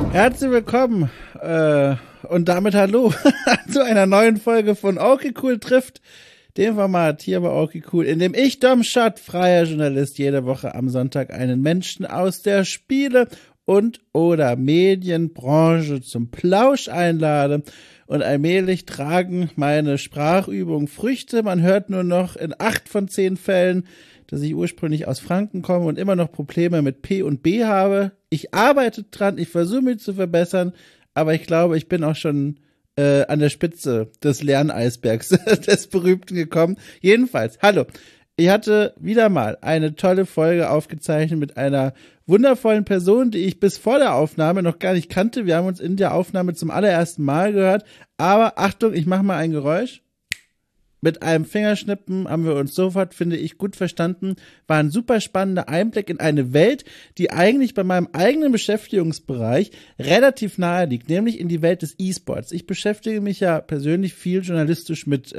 Herzlich willkommen und damit hallo zu einer neuen Folge von Okay Cool trifft, dem Format hier bei Okay Cool, in dem ich, Dom Schott, freier Journalist, jede Woche am Sonntag einen Menschen aus der Spiele- und oder Medienbranche zum Plausch einlade. Und allmählich tragen meine Sprachübungen Früchte. Man hört nur noch in 8 von 10 Fällen, dass ich ursprünglich aus Franken komme und immer noch Probleme mit P und B habe. Ich arbeite dran, ich versuche mich zu verbessern, aber ich glaube, ich bin auch schon an der Spitze des Lerneisbergs des Berühmten gekommen. Jedenfalls, hallo. Ich hatte wieder mal eine tolle Folge aufgezeichnet mit einer wundervollen Person, die ich bis vor der Aufnahme noch gar nicht kannte. Wir haben uns in der Aufnahme zum allerersten Mal gehört. Aber Achtung, ich mache mal ein Geräusch. Mit einem Fingerschnippen haben wir uns sofort, finde ich, gut verstanden. War ein super spannender Einblick in eine Welt, die eigentlich bei meinem eigenen Beschäftigungsbereich relativ nahe liegt, nämlich in die Welt des E-Sports. Ich beschäftige mich ja persönlich viel journalistisch mit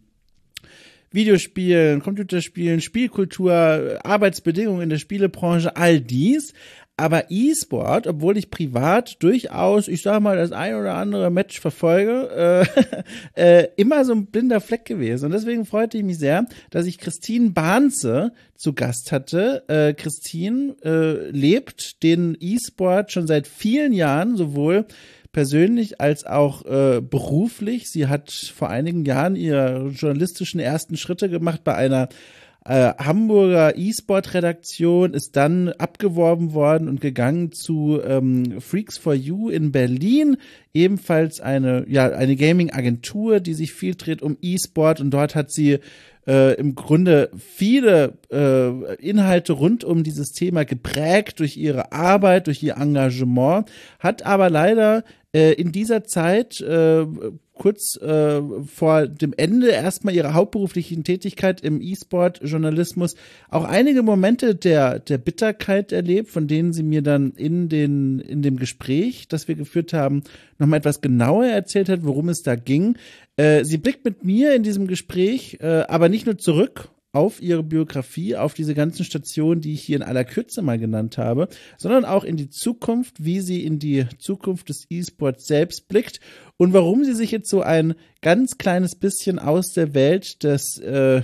Videospielen, Computerspielen, Spielkultur, Arbeitsbedingungen in der Spielebranche, all dies. Aber E-Sport, obwohl ich privat durchaus, ich sag mal, das ein oder andere Match verfolge, immer so ein blinder Fleck gewesen. Und deswegen freute ich mich sehr, dass ich Christine Bahnze zu Gast hatte. Christine lebt den E-Sport schon seit vielen Jahren, sowohl persönlich als auch beruflich. Sie hat vor einigen Jahren ihre journalistischen ersten Schritte gemacht bei einer Hamburger E-Sport-Redaktion, ist dann abgeworben worden und gegangen zu Freaks for You in Berlin, ebenfalls eine Gaming-Agentur, die sich viel dreht um E-Sport, und dort hat sie im Grunde viele Inhalte rund um dieses Thema geprägt durch ihre Arbeit, durch ihr Engagement, hat aber leider in dieser Zeit kurz vor dem Ende erstmal ihrer hauptberuflichen Tätigkeit im E-Sport-Journalismus auch einige Momente der Bitterkeit erlebt, von denen sie mir dann in dem Gespräch, das wir geführt haben, nochmal etwas genauer erzählt hat, worum es da ging. Sie blickt mit mir in diesem Gespräch aber nicht nur zurück auf ihre Biografie, auf diese ganzen Stationen, die ich hier in aller Kürze mal genannt habe, sondern auch in die Zukunft, wie sie in die Zukunft des E-Sports selbst blickt und warum sie sich jetzt so ein ganz kleines bisschen aus der Welt des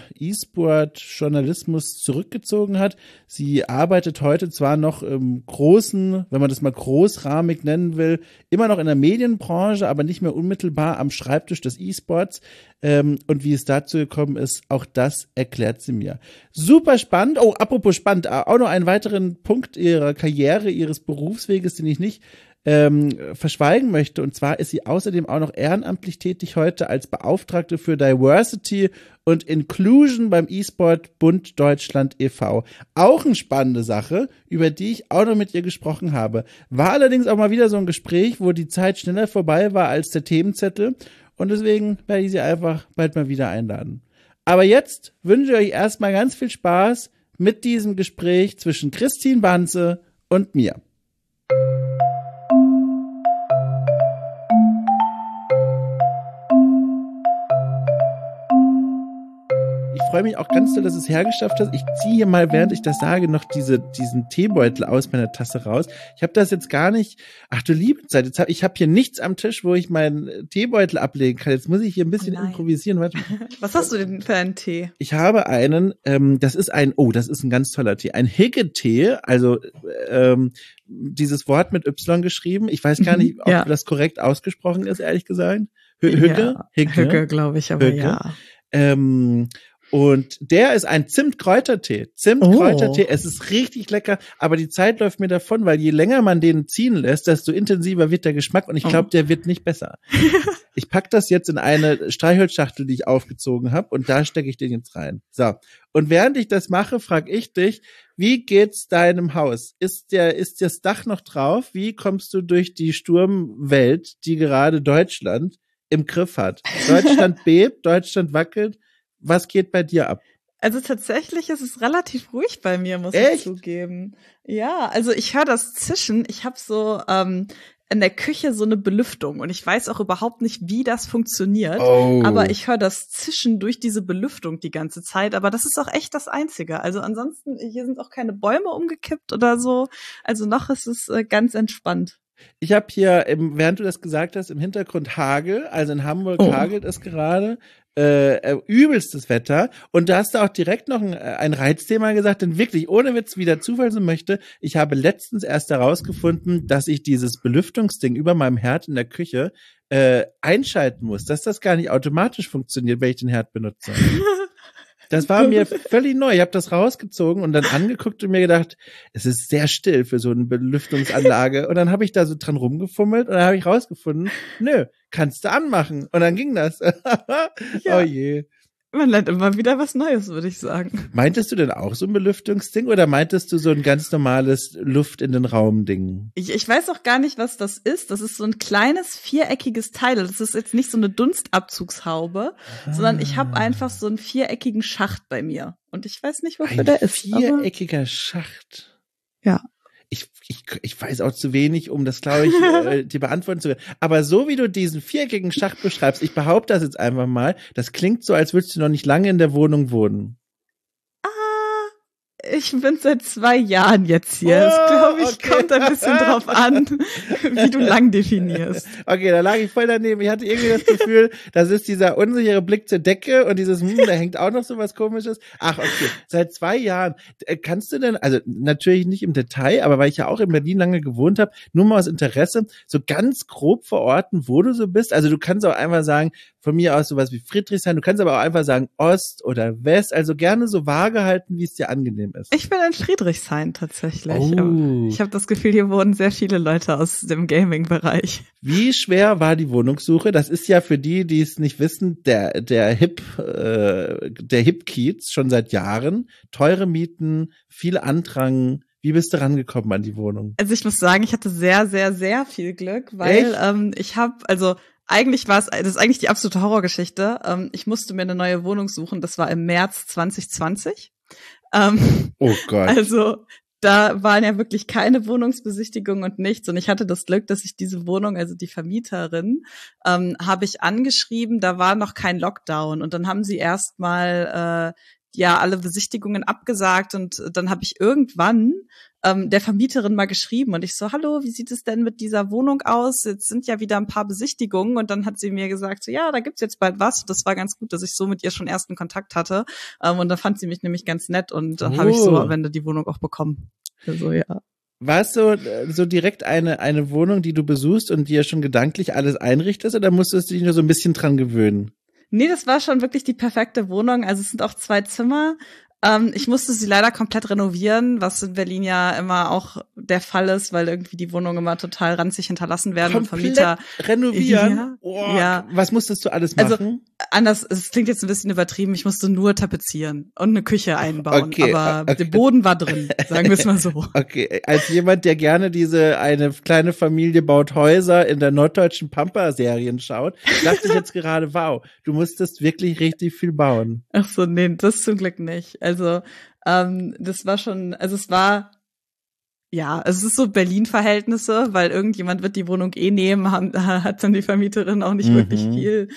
E-Sport-Journalismus zurückgezogen hat. Sie arbeitet heute zwar noch im großen, wenn man das mal großrahmig nennen will, immer noch in der Medienbranche, aber nicht mehr unmittelbar am Schreibtisch des E-Sports. Und wie es dazu gekommen ist, auch das erklärt sie mir. Super spannend. Oh, apropos spannend, auch noch einen weiteren Punkt ihrer Karriere, ihres Berufsweges, den ich nicht verschweigen möchte. Und zwar ist sie außerdem auch noch ehrenamtlich tätig heute als Beauftragte für Diversity und Inclusion beim E-Sport Bund Deutschland e.V. Auch eine spannende Sache, über die ich auch noch mit ihr gesprochen habe. War allerdings auch mal wieder so ein Gespräch, wo die Zeit schneller vorbei war als der Themenzettel. Und deswegen werde ich sie einfach bald mal wieder einladen. Aber jetzt wünsche ich euch erstmal ganz viel Spaß mit diesem Gespräch zwischen Christine Bahnze und mir. Ich freue mich auch ganz doll, dass es hergeschafft hast. Ich ziehe hier mal, während ich das sage, noch diesen Teebeutel aus meiner Tasse raus. Ich habe das jetzt gar nicht. Ach du liebe Zeit, ich habe hier nichts am Tisch, wo ich meinen Teebeutel ablegen kann. Jetzt muss ich hier ein bisschen improvisieren. Warte. Was hast du denn für einen Tee? Ich habe einen, das ist ein ganz toller Tee. Ein Higge-Tee, also dieses Wort mit Y geschrieben. Ich weiß gar nicht, ob das korrekt ausgesprochen ist, ehrlich gesagt. Hügge? Hügge, glaube ich, aber Hügge. Und der ist ein Zimtkräutertee. Zimtkräutertee, Es ist richtig lecker, aber die Zeit läuft mir davon, weil je länger man den ziehen lässt, desto intensiver wird der Geschmack und ich glaube, der wird nicht besser. Ich pack das jetzt in eine Streichholzschachtel, die ich aufgezogen habe, und da stecke ich den jetzt rein. So, und während ich das mache, frage ich dich, wie geht's deinem Haus? Ist das Dach noch drauf? Wie kommst du durch die Sturmwelt, die gerade Deutschland im Griff hat? Deutschland bebt, Deutschland wackelt. Was geht bei dir ab? Also tatsächlich ist es relativ ruhig bei mir, muss ich zugeben. Ja, also ich höre das Zischen. Ich habe so in der Küche so eine Belüftung und ich weiß auch überhaupt nicht, wie das funktioniert. Aber ich höre das Zischen durch diese Belüftung die ganze Zeit. Aber das ist auch echt das Einzige. Also ansonsten, hier sind auch keine Bäume umgekippt oder so. Also noch ist es ganz entspannt. Ich habe hier, während du das gesagt hast, im Hintergrund Hagel. Also in Hamburg hagelt es gerade. Übelstes Wetter. Und da hast du auch direkt noch ein Reizthema gesagt, denn wirklich, ohne Witz, wie der Zufall so möchte, ich habe letztens erst herausgefunden, dass ich dieses Belüftungsding über meinem Herd in der Küche einschalten muss, dass das gar nicht automatisch funktioniert, wenn ich den Herd benutze. Das war mir völlig neu. Ich habe das rausgezogen und dann angeguckt und mir gedacht, es ist sehr still für so eine Belüftungsanlage. Und dann habe ich da so dran rumgefummelt und dann habe ich rausgefunden, nö, kannst du anmachen. Und dann ging das. Ja. Oh je. Man lernt immer wieder was Neues, würde ich sagen. Meintest du denn auch so ein Belüftungsding oder meintest du so ein ganz normales Luft in den Raum-Ding? Ich weiß auch gar nicht, was das ist. Das ist so ein kleines viereckiges Teil. Das ist jetzt nicht so eine Dunstabzugshaube, sondern ich habe einfach so einen viereckigen Schacht bei mir. Und ich weiß nicht, wofür der ist. Viereckiger Schacht. Ja. Ich weiß auch zu wenig, um das, glaube ich, dir beantworten zu können. Aber so wie du diesen viereckigen Schacht beschreibst, ich behaupte das jetzt einfach mal, das klingt so, als würdest du noch nicht lange in der Wohnung wohnen. Ich bin seit 2 Jahren jetzt hier. Das, glaube ich, kommt ein bisschen drauf an, wie du lang definierst. Okay, da lag ich voll daneben. Ich hatte irgendwie das Gefühl, das ist dieser unsichere Blick zur Decke und dieses, da hängt auch noch so was Komisches. Ach, okay. Seit 2 Jahren. Kannst du denn, also natürlich nicht im Detail, aber weil ich ja auch in Berlin lange gewohnt habe, nur mal aus Interesse, so ganz grob verorten, wo du so bist. Also du kannst auch einfach sagen, von mir aus sowas wie Friedrichshain, du kannst aber auch einfach sagen Ost oder West, also gerne so vage halten, wie es dir angenehm ist. Ich bin in Friedrichshain tatsächlich. Oh. Ich habe das Gefühl, hier wohnen sehr viele Leute aus dem Gaming-Bereich. Wie schwer war die Wohnungssuche? Das ist ja für die, die es nicht wissen, der Hip-Kiez schon seit Jahren. Teure Mieten, viel Andrang. Wie bist du rangekommen an die Wohnung? Also ich muss sagen, ich hatte sehr, sehr, sehr viel Glück, weil eigentlich das ist eigentlich die absolute Horrorgeschichte. Ich musste mir eine neue Wohnung suchen. Das war im März 2020. Oh Gott. Also da waren ja wirklich keine Wohnungsbesichtigungen und nichts. Und ich hatte das Glück, dass ich diese Wohnung, also die Vermieterin, habe ich angeschrieben. Da war noch kein Lockdown. Und dann haben sie erstmal alle Besichtigungen abgesagt. Und dann habe ich irgendwann der Vermieterin mal geschrieben und ich so, hallo, wie sieht es denn mit dieser Wohnung aus? Jetzt sind ja wieder ein paar Besichtigungen und dann hat sie mir gesagt, so, ja, da gibt's jetzt bald was. Das war ganz gut, dass ich so mit ihr schon ersten Kontakt hatte und dann fand sie mich nämlich ganz nett und dann habe ich so am Ende die Wohnung auch bekommen. Also ja. War es so direkt eine Wohnung, die du besuchst und dir schon gedanklich alles einrichtest oder musstest du dich nur so ein bisschen dran gewöhnen? Nee, das war schon wirklich die perfekte Wohnung. Also es sind auch 2 Zimmer. Ich musste sie leider komplett renovieren, was in Berlin ja immer auch der Fall ist, weil irgendwie die Wohnungen immer total ranzig hinterlassen werden komplett und Vermieter renovieren? Ja, oh, ja. Was musstest du alles machen? Also anders, es klingt jetzt ein bisschen übertrieben, ich musste nur tapezieren und eine Küche einbauen, okay. Der Boden war drin, sagen wir es mal so. Okay, als jemand, der gerne eine kleine Familie baut Häuser in der norddeutschen Pampa-Serien schaut, dachte ich jetzt gerade, wow, du musstest wirklich richtig viel bauen. Ach so, nee, das zum Glück nicht. Also, das war schon, also es war, ja, es ist so Berlin-Verhältnisse, weil irgendjemand wird die Wohnung nehmen, hat dann die Vermieterin auch nicht wirklich viel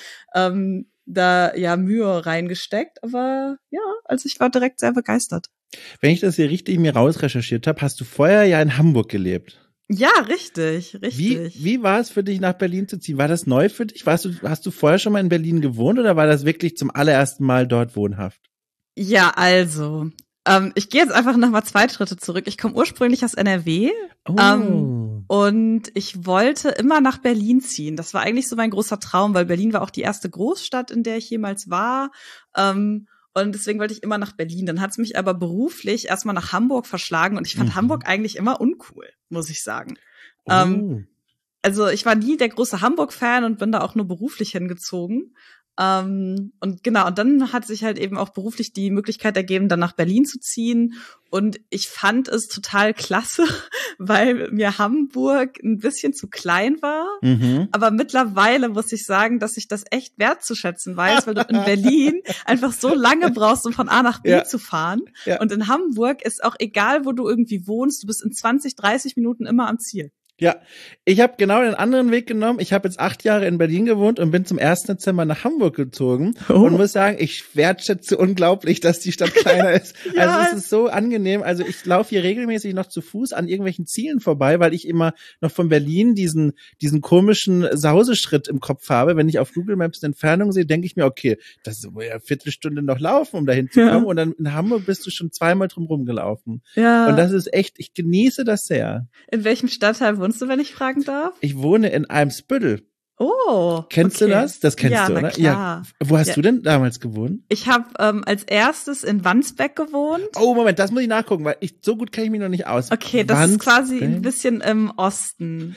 Mühe reingesteckt, aber ja, also ich war direkt sehr begeistert. Wenn ich das hier richtig mir rausrecherchiert habe, hast du vorher ja in Hamburg gelebt. Ja, richtig. Wie war es für dich, nach Berlin zu ziehen? War das neu für dich? Hast du vorher schon mal in Berlin gewohnt oder war das wirklich zum allerersten Mal dort wohnhaft? Ja, also, ich gehe jetzt einfach noch mal 2 Schritte zurück. Ich komme ursprünglich aus NRW und ich wollte immer nach Berlin ziehen. Das war eigentlich so mein großer Traum, weil Berlin war auch die erste Großstadt, in der ich jemals war. Und deswegen wollte ich immer nach Berlin. Dann hat's mich aber beruflich erstmal nach Hamburg verschlagen und ich fand Hamburg eigentlich immer uncool, muss ich sagen. Also ich war nie der große Hamburg-Fan und bin da auch nur beruflich hingezogen. Und dann hat sich halt eben auch beruflich die Möglichkeit ergeben, dann nach Berlin zu ziehen. Und ich fand es total klasse, weil mir Hamburg ein bisschen zu klein war. Aber mittlerweile muss ich sagen, dass ich das echt wertzuschätzen weiß, weil du in Berlin einfach so lange brauchst, um von A nach B zu fahren. Ja. Und in Hamburg ist auch egal, wo du irgendwie wohnst, du bist in 20, 30 Minuten immer am Ziel. Ja, ich habe genau den anderen Weg genommen. Ich habe jetzt 8 Jahre in Berlin gewohnt und bin zum 1. Dezember nach Hamburg gezogen und muss sagen, ich wertschätze unglaublich, dass die Stadt kleiner ist. Ja. Also es ist so angenehm. Also ich laufe hier regelmäßig noch zu Fuß an irgendwelchen Zielen vorbei, weil ich immer noch von Berlin diesen komischen Sauseschritt im Kopf habe. Wenn ich auf Google Maps die Entfernung sehe, denke ich mir, okay, das ist wohl ja eine Viertelstunde noch laufen, um dahin zu kommen. Und dann in Hamburg bist du schon 2-mal drum rumgelaufen. Ja. Und das ist echt, ich genieße das sehr. In welchem Stadtteil wohnst du, wenn ich fragen darf? Ich wohne in Eimsbüttel. Oh. Kennst du das? Das kennst du, na oder? Klar. Ja. Wo hast du denn damals gewohnt? Ich habe als erstes in Wandsbek gewohnt. Oh, Moment, das muss ich nachgucken, weil so gut kenne ich mich noch nicht aus. Okay, das ist quasi ein bisschen im Osten.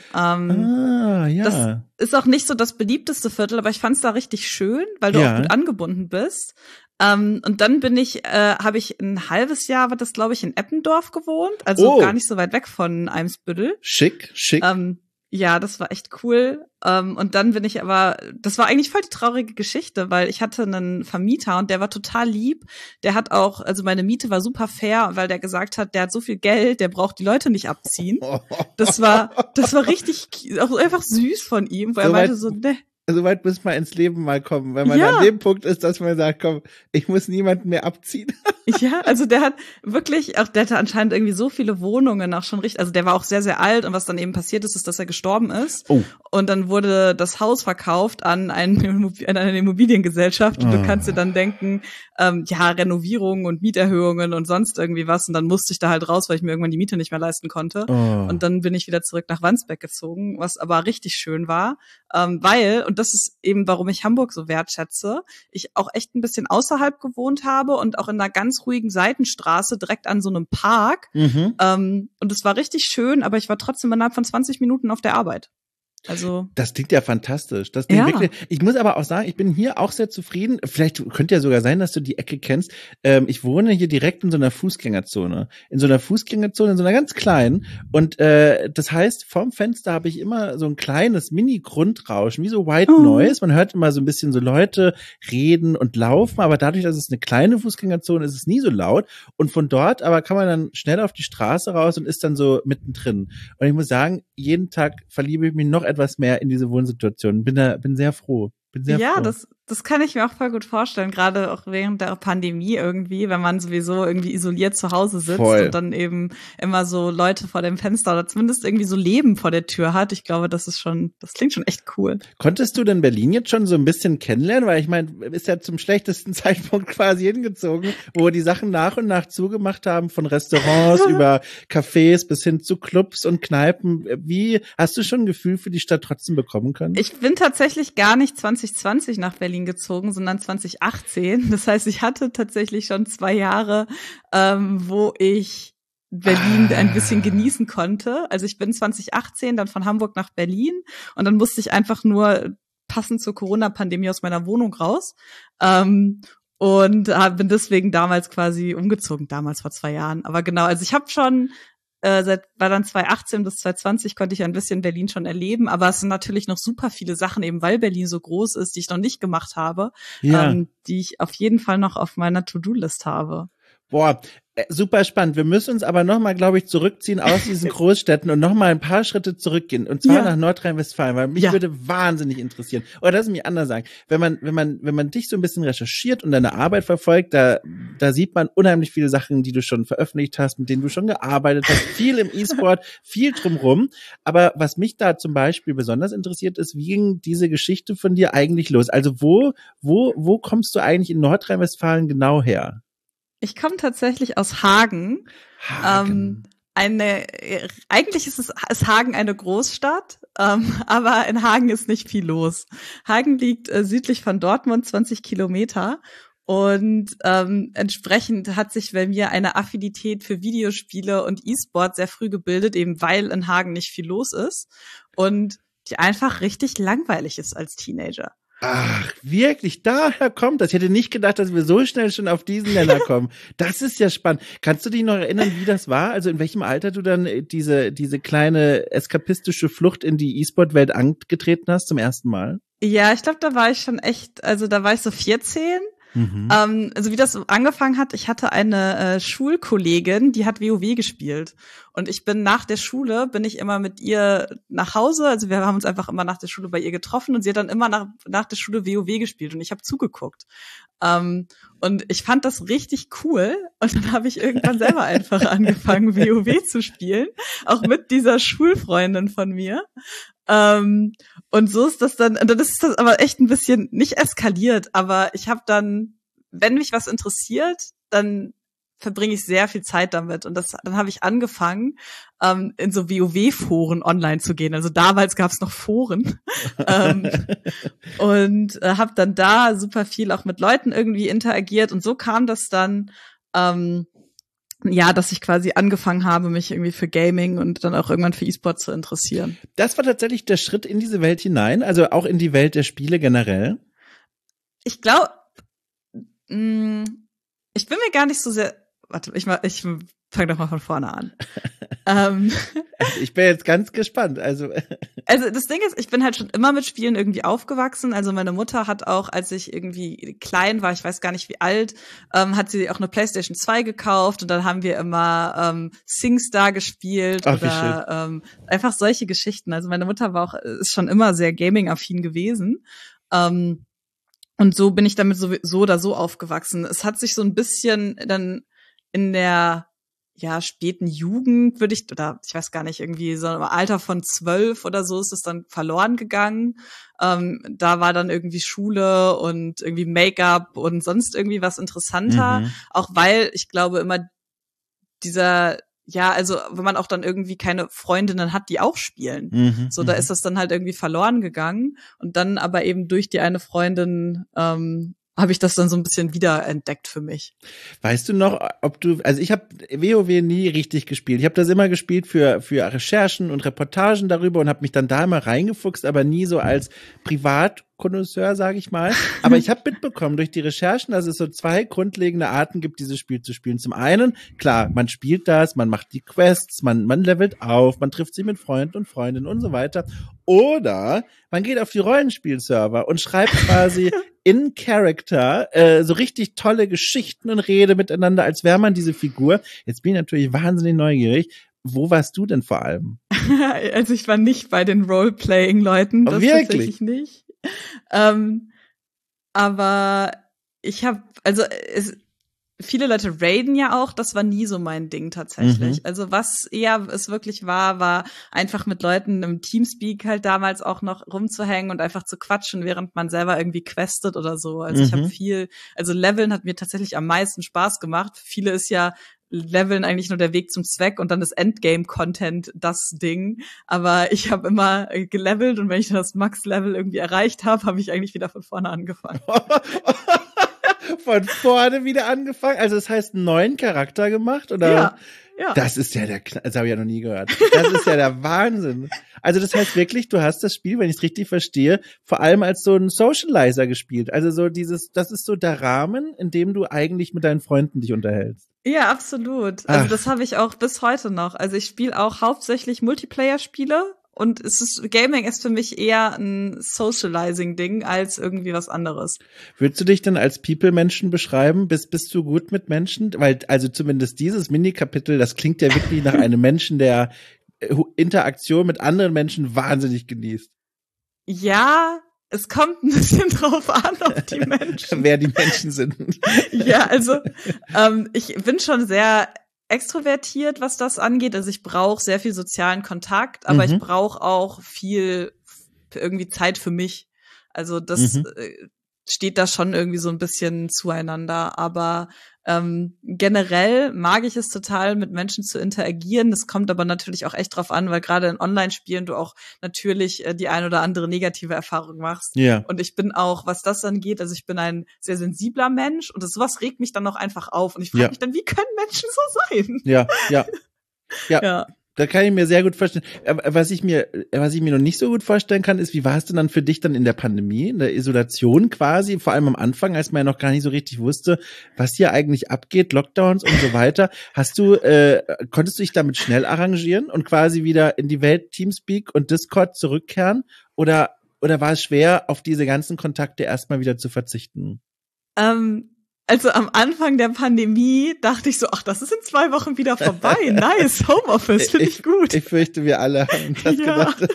Ja. Das ist auch nicht so das beliebteste Viertel, aber ich fand's da richtig schön, weil du auch gut angebunden bist. Und dann habe ich ein halbes Jahr, war das glaube ich, in Eppendorf gewohnt, also gar nicht so weit weg von Eimsbüttel. Schick. Ja, das war echt cool. Und dann bin ich aber, das war eigentlich voll die traurige Geschichte, weil ich hatte einen Vermieter und der war total lieb. Der hat auch, also meine Miete war super fair, weil der gesagt hat, der hat so viel Geld, der braucht die Leute nicht abziehen. Das war richtig, auch einfach süß von ihm, weil er meinte so, ne. So weit muss man ins Leben mal kommen, wenn man an dem Punkt ist, dass man sagt, komm, ich muss niemanden mehr abziehen. Ja, also der hat wirklich, auch der hatte anscheinend irgendwie so viele Wohnungen auch schon richtig, also der war auch sehr, sehr alt und was dann eben passiert ist, dass er gestorben ist. Oh. Und dann wurde das Haus verkauft an eine Immobiliengesellschaft und du kannst dir dann denken, Renovierungen und Mieterhöhungen und sonst irgendwie was und dann musste ich da halt raus, weil ich mir irgendwann die Miete nicht mehr leisten konnte. Oh. Und dann bin ich wieder zurück nach Wandsbek gezogen, was aber richtig schön war, weil, und das ist eben, warum ich Hamburg so wertschätze, ich auch echt ein bisschen außerhalb gewohnt habe und auch in einer ganz ruhigen Seitenstraße direkt an so einem Park. Und es war richtig schön, aber ich war trotzdem innerhalb von 20 Minuten auf der Arbeit. Also das klingt ja fantastisch. Das klingt wirklich. Ich muss aber auch sagen, ich bin hier auch sehr zufrieden. Vielleicht könnte ja sogar sein, dass du die Ecke kennst. Ich wohne hier direkt in so einer Fußgängerzone. In so einer ganz kleinen. Und das heißt, vorm Fenster habe ich immer so ein kleines Mini-Grundrauschen, wie so White Noise. Man hört immer so ein bisschen so Leute reden und laufen, aber dadurch, dass es eine kleine Fußgängerzone ist, ist es nie so laut. Und von dort aber kann man dann schnell auf die Straße raus und ist dann so mittendrin. Und ich muss sagen, jeden Tag verliebe ich mich noch etwas mehr in diese Wohnsituation. Bin sehr froh. Ja, das kann ich mir auch voll gut vorstellen, gerade auch während der Pandemie irgendwie, wenn man sowieso irgendwie isoliert zu Hause sitzt und dann eben immer so Leute vor dem Fenster oder zumindest irgendwie so Leben vor der Tür hat. Ich glaube, das klingt schon echt cool. Konntest du denn Berlin jetzt schon so ein bisschen kennenlernen? Weil ich meine, ist ja zum schlechtesten Zeitpunkt quasi hingezogen, wo die Sachen nach und nach zugemacht haben, von Restaurants über Cafés bis hin zu Clubs und Kneipen. Wie hast du schon ein Gefühl für die Stadt trotzdem bekommen können? Ich bin tatsächlich gar nicht 2020 nach Berlin gezogen, sondern 2018. Das heißt, ich hatte tatsächlich schon 2 Jahre, wo ich Berlin ein bisschen genießen konnte. Also ich bin 2018 dann von Hamburg nach Berlin und dann musste ich einfach nur passend zur Corona-Pandemie aus meiner Wohnung raus. Und bin deswegen damals quasi umgezogen, damals vor 2 Jahren. Aber genau, also ich habe schon war dann 2018 bis 2020 konnte ich ein bisschen Berlin schon erleben, aber es sind natürlich noch super viele Sachen, eben weil Berlin so groß ist, die ich noch nicht gemacht habe, die ich auf jeden Fall noch auf meiner To-Do-List habe. Boah, super spannend. Wir müssen uns aber nochmal, glaube ich, zurückziehen aus diesen Großstädten und nochmal ein paar Schritte zurückgehen. Und zwar nach Nordrhein-Westfalen, weil mich würde wahnsinnig interessieren. Oder lass mich anders sagen. Wenn man dich so ein bisschen recherchiert und deine Arbeit verfolgt, da sieht man unheimlich viele Sachen, die du schon veröffentlicht hast, mit denen du schon gearbeitet hast. Viel im E-Sport, viel drumrum. Aber was mich da zum Beispiel besonders interessiert ist, wie ging diese Geschichte von dir eigentlich los? Also wo kommst du eigentlich in Nordrhein-Westfalen genau her? Ich komme tatsächlich aus Hagen. Eigentlich ist Hagen eine Großstadt, aber in Hagen ist nicht viel los. Hagen liegt südlich von Dortmund, 20 Kilometer. Und entsprechend hat sich bei mir eine Affinität für Videospiele und E-Sport sehr früh gebildet, eben weil in Hagen nicht viel los ist und die einfach richtig langweilig ist als Teenager. Ach, wirklich, daher kommt das. Ich hätte nicht gedacht, dass wir so schnell schon auf diesen Nenner kommen. Das ist ja spannend. Kannst du dich noch erinnern, wie das war? Also in welchem Alter du dann diese kleine eskapistische Flucht in die E-Sport-Welt angetreten hast zum ersten Mal? Ja, ich glaube, da war ich schon echt, also da war ich so 14. Also wie das so angefangen hat, ich hatte eine Schulkollegin, die hat WoW gespielt. Und ich bin nach der Schule, bin ich immer mit ihr nach Hause, also wir haben uns einfach immer nach der Schule bei ihr getroffen und sie hat dann immer nach der Schule WoW gespielt und ich habe zugeguckt. Und ich fand das richtig cool und dann habe ich irgendwann selber einfach angefangen, WoW zu spielen, auch mit dieser Schulfreundin von mir. Und so ist das dann ist das aber echt ein bisschen nicht eskaliert, aber ich habe dann, wenn mich was interessiert, dann verbringe ich sehr viel Zeit damit und dann habe ich angefangen, in so WoW-Foren online zu gehen. Also damals gab es noch Foren und habe dann da super viel auch mit Leuten irgendwie interagiert und so kam das dann, dass ich quasi angefangen habe, mich irgendwie für Gaming und dann auch irgendwann für E-Sport zu interessieren. Das war tatsächlich der Schritt in diese Welt hinein, also auch in die Welt der Spiele generell? Ich glaube, ich bin mir gar nicht so sehr, warte, ich fange doch mal von vorne an. Ich bin jetzt ganz gespannt. Also das Ding ist, ich bin halt schon immer mit Spielen irgendwie aufgewachsen. Also meine Mutter hat auch, als ich irgendwie klein war, ich weiß gar nicht wie alt, hat sie auch eine PlayStation 2 gekauft und dann haben wir immer SingStar gespielt. Ach, oder einfach solche Geschichten. Also meine Mutter ist schon immer sehr gaming-affin gewesen. Und so bin ich damit so oder so aufgewachsen. Es hat sich so ein bisschen dann in der späten Jugend ich weiß gar nicht, irgendwie so im Alter von 12 oder so ist es dann verloren gegangen. Da war dann irgendwie Schule und irgendwie Make-up und sonst irgendwie was interessanter. Auch weil ich glaube immer also wenn man auch dann irgendwie keine Freundinnen hat, die auch spielen. Da ist das dann halt irgendwie verloren gegangen. Und dann aber eben durch die eine Freundin habe ich das dann so ein bisschen wiederentdeckt für mich. Weißt du noch, also ich habe WoW nie richtig gespielt. Ich habe das immer gespielt für Recherchen und Reportagen darüber und habe mich dann da immer reingefuchst, aber nie so als Privatkonnoisseur, sage ich mal. Aber ich habe mitbekommen durch die Recherchen, dass es so 2 grundlegende Arten gibt, dieses Spiel zu spielen. Zum einen, klar, man spielt das, man macht die Quests, man levelt auf, man trifft sich mit Freunden und Freundinnen und so weiter. Oder man geht auf die Rollenspielserver und schreibt quasi in Character so richtig tolle Geschichten und Rede miteinander, als wäre man diese Figur. Jetzt bin ich natürlich wahnsinnig neugierig. Wo warst du denn vor allem? Also ich war nicht bei den Role-Playing-Leuten, das tatsächlich nicht. Aber ich habe, viele Leute raiden ja auch, das war nie so mein Ding tatsächlich. Also was eher es wirklich war einfach mit Leuten im Teamspeak halt damals auch noch rumzuhängen und einfach zu quatschen, während man selber irgendwie questet oder so. Also ich habe Leveln hat mir tatsächlich am meisten Spaß gemacht. Viele ist ja Leveln eigentlich nur der Weg zum Zweck und dann ist Endgame-Content das Ding. Aber ich habe immer gelevelt und wenn ich dann das Max-Level irgendwie erreicht habe ich eigentlich wieder von vorne angefangen. Von vorne wieder angefangen? Also das heißt, einen neuen Charakter gemacht? Oder? Ja. Das ist ja das habe ich ja noch nie gehört. Das ist ja der Wahnsinn. Also das heißt wirklich, du hast das Spiel, wenn ich es richtig verstehe, vor allem als so ein Socializer gespielt. Also so das ist so der Rahmen, in dem du eigentlich mit deinen Freunden dich unterhältst. Ja, absolut. Also das habe ich auch bis heute noch. Also ich spiele auch hauptsächlich Multiplayer-Spiele. Und Gaming ist für mich eher ein Socializing-Ding als irgendwie was anderes. Würdest du dich denn als People-Menschen beschreiben? Bist du gut mit Menschen? Weil, also zumindest dieses Mini-Kapitel, das klingt ja wirklich nach einem Menschen, der Interaktion mit anderen Menschen wahnsinnig genießt. Ja, es kommt ein bisschen drauf an, auf die Menschen. Wer die Menschen sind. Ja, also ich bin schon sehr extrovertiert, was das angeht. Also ich brauche sehr viel sozialen Kontakt, aber ich brauche auch viel irgendwie Zeit für mich. Also das steht da schon irgendwie so ein bisschen zueinander. Aber generell mag ich es total, mit Menschen zu interagieren. Das kommt aber natürlich auch echt drauf an, weil gerade in Online-Spielen du auch natürlich die ein oder andere negative Erfahrung machst. Ja. Und ich bin auch, was das angeht, also ich bin ein sehr sensibler Mensch und sowas regt mich dann auch einfach auf. Und ich frage mich dann, wie können Menschen so sein? Ja. Da kann ich mir sehr gut vorstellen. Was ich mir noch nicht so gut vorstellen kann, ist, wie war es denn dann für dich dann in der Pandemie, in der Isolation quasi, vor allem am Anfang, als man ja noch gar nicht so richtig wusste, was hier eigentlich abgeht, Lockdowns und so weiter. Konntest du dich damit schnell arrangieren und quasi wieder in die Welt Teamspeak und Discord zurückkehren? Oder war es schwer, auf diese ganzen Kontakte erstmal wieder zu verzichten? Also am Anfang der Pandemie dachte ich so, ach, das ist in 2 Wochen wieder vorbei. Nice, Homeoffice, finde ich gut. Ich fürchte, wir alle haben das gedacht.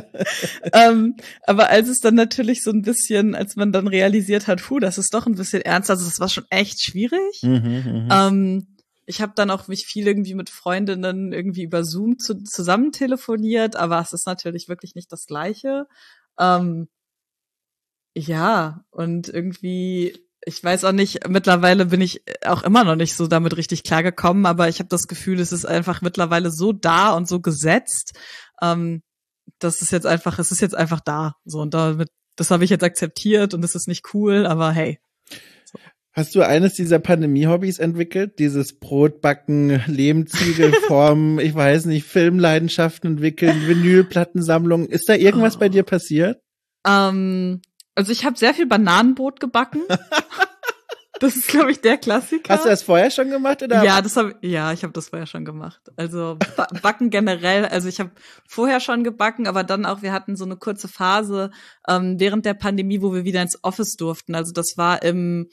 Aber als es dann natürlich so ein bisschen, als man dann realisiert hat, das ist doch ein bisschen ernst, also das war schon echt schwierig. Ich habe dann auch mich viel irgendwie mit Freundinnen irgendwie über Zoom zusammen telefoniert, aber es ist natürlich wirklich nicht das Gleiche. Ja, und irgendwie, ich weiß auch nicht, mittlerweile bin ich auch immer noch nicht so damit richtig klargekommen, aber ich habe das Gefühl, es ist einfach mittlerweile so da und so gesetzt, es ist jetzt einfach da. So, und das habe ich jetzt akzeptiert und das ist nicht cool, aber hey. So. Hast du eines dieser Pandemie-Hobbys entwickelt? Dieses Brotbacken, Lehmziegel formen, ich weiß nicht, Filmleidenschaften entwickeln, Vinylplattensammlungen. Ist da irgendwas bei dir passiert? Also ich habe sehr viel Bananenbrot gebacken. Das ist, glaube ich, der Klassiker. Hast du das vorher schon gemacht, oder? Ja, ich habe das vorher schon gemacht. Also Backen generell, also ich habe vorher schon gebacken, aber dann auch, wir hatten so eine kurze Phase während der Pandemie, wo wir wieder ins Office durften. Also das war im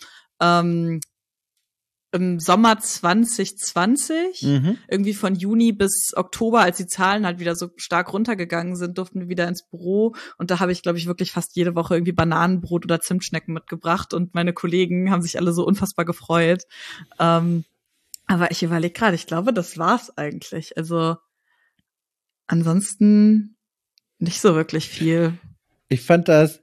Sommer 2020, irgendwie von Juni bis Oktober, als die Zahlen halt wieder so stark runtergegangen sind, durften wir wieder ins Büro und da habe ich, glaube ich, wirklich fast jede Woche irgendwie Bananenbrot oder Zimtschnecken mitgebracht und meine Kollegen haben sich alle so unfassbar gefreut. Aber ich überlege gerade, ich glaube, das war's eigentlich. Also ansonsten nicht so wirklich viel. Ich fand das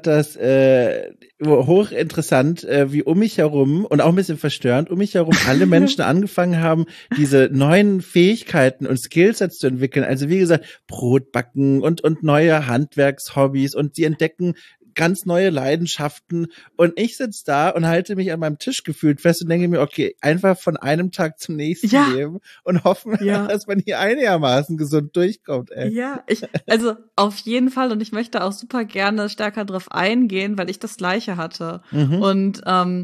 hochinteressant, wie um mich herum und auch ein bisschen verstörend, um mich herum alle Menschen angefangen haben, diese neuen Fähigkeiten und Skillsets zu entwickeln. Also wie gesagt, Brotbacken und neue Handwerkshobbys und sie entdecken ganz neue Leidenschaften und ich sitze da und halte mich an meinem Tisch gefühlt fest und denke mir, okay, einfach von einem Tag zum nächsten leben und hoffen, dass man hier einigermaßen gesund durchkommt. Ey. Ja, also auf jeden Fall und ich möchte auch super gerne stärker drauf eingehen, weil ich das Gleiche hatte und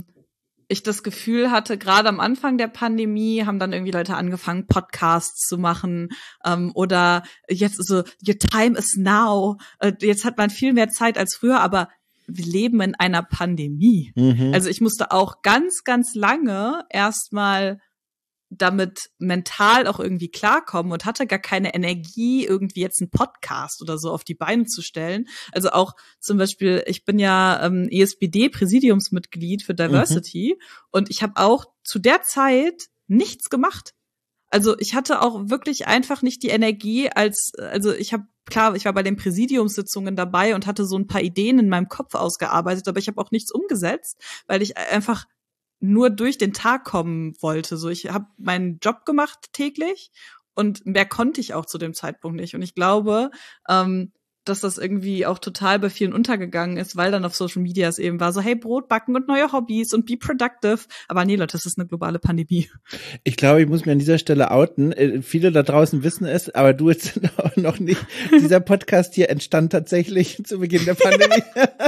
ich das Gefühl hatte, gerade am Anfang der Pandemie haben dann irgendwie Leute angefangen, Podcasts zu machen oder jetzt so, your time is now. Jetzt hat man viel mehr Zeit als früher, aber wir leben in einer Pandemie. Also ich musste auch ganz, ganz lange erstmal damit mental auch irgendwie klarkommen und hatte gar keine Energie, irgendwie jetzt einen Podcast oder so auf die Beine zu stellen. Also auch zum Beispiel, ich bin ja ESBD-Präsidiumsmitglied für Diversity und ich habe auch zu der Zeit nichts gemacht. Also ich hatte auch wirklich einfach nicht die Energie, ich war bei den Präsidiumssitzungen dabei und hatte so ein paar Ideen in meinem Kopf ausgearbeitet, aber ich habe auch nichts umgesetzt, weil ich einfach nur durch den Tag kommen wollte. So, ich habe meinen Job gemacht täglich und mehr konnte ich auch zu dem Zeitpunkt nicht. Und ich glaube, dass das irgendwie auch total bei vielen untergegangen ist, weil dann auf Social Media es eben war so, hey, Brot backen und neue Hobbys und be productive. Aber nee, Leute, das ist eine globale Pandemie. Ich glaube, ich muss mir an dieser Stelle outen. Viele da draußen wissen es, aber du jetzt noch nicht. Dieser Podcast hier entstand tatsächlich zu Beginn der Pandemie.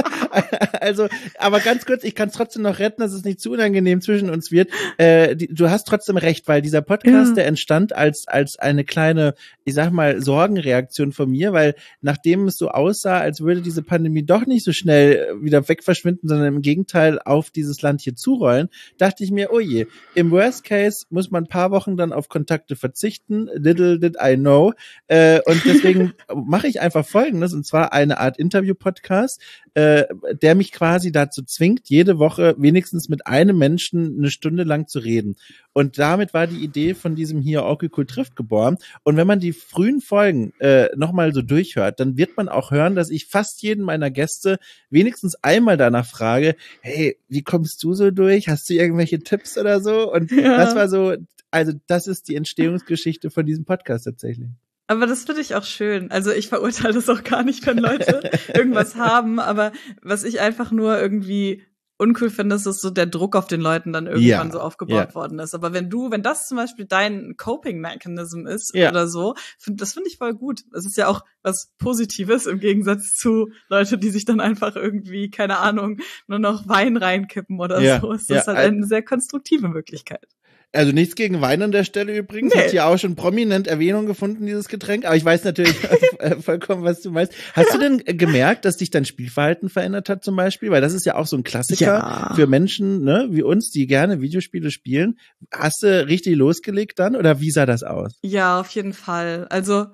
Also, aber ganz kurz, ich kann es trotzdem noch retten, dass es nicht zu unangenehm zwischen uns wird. Du hast trotzdem recht, weil dieser Podcast, der entstand als eine kleine, ich sag mal, Sorgenreaktion von mir, weil nachdem es so aussah, als würde diese Pandemie doch nicht so schnell wieder wegverschwinden, sondern im Gegenteil auf dieses Land hier zurollen, dachte ich mir, oh je, im Worst Case muss man ein paar Wochen dann auf Kontakte verzichten, little did I know, und deswegen mache ich einfach Folgendes, und zwar eine Art Interview-Podcast, der mich quasi dazu zwingt, jede Woche wenigstens mit einem Menschen eine Stunde lang zu reden. Und damit war die Idee von diesem hier Orky Cool trifft geboren. Und wenn man die frühen Folgen nochmal so durchhört, dann wird man auch hören, dass ich fast jeden meiner Gäste wenigstens einmal danach frage, hey, wie kommst du so durch? Hast du irgendwelche Tipps oder so? Und das war so, also das ist die Entstehungsgeschichte von diesem Podcast tatsächlich. Aber das finde ich auch schön. Also ich verurteile das auch gar nicht, wenn Leute irgendwas haben, aber was ich einfach nur irgendwie uncool finde, ist, dass so der Druck auf den Leuten dann irgendwann so aufgebaut worden ist. Aber wenn das zum Beispiel dein Coping-Mechanism ist oder so, das finde ich voll gut. Es ist ja auch was Positives im Gegensatz zu Leute, die sich dann einfach irgendwie, keine Ahnung, nur noch Wein reinkippen oder so. Es ist halt eine sehr konstruktive Möglichkeit. Also nichts gegen Wein an der Stelle übrigens. Hat ja auch schon prominent Erwähnung gefunden, dieses Getränk. Aber ich weiß natürlich vollkommen, was du meinst. Hast du denn gemerkt, dass dich dein Spielverhalten verändert hat zum Beispiel? Weil das ist ja auch so ein Klassiker für Menschen, ne, wie uns, die gerne Videospiele spielen. Hast du richtig losgelegt dann oder wie sah das aus? Ja, auf jeden Fall. Also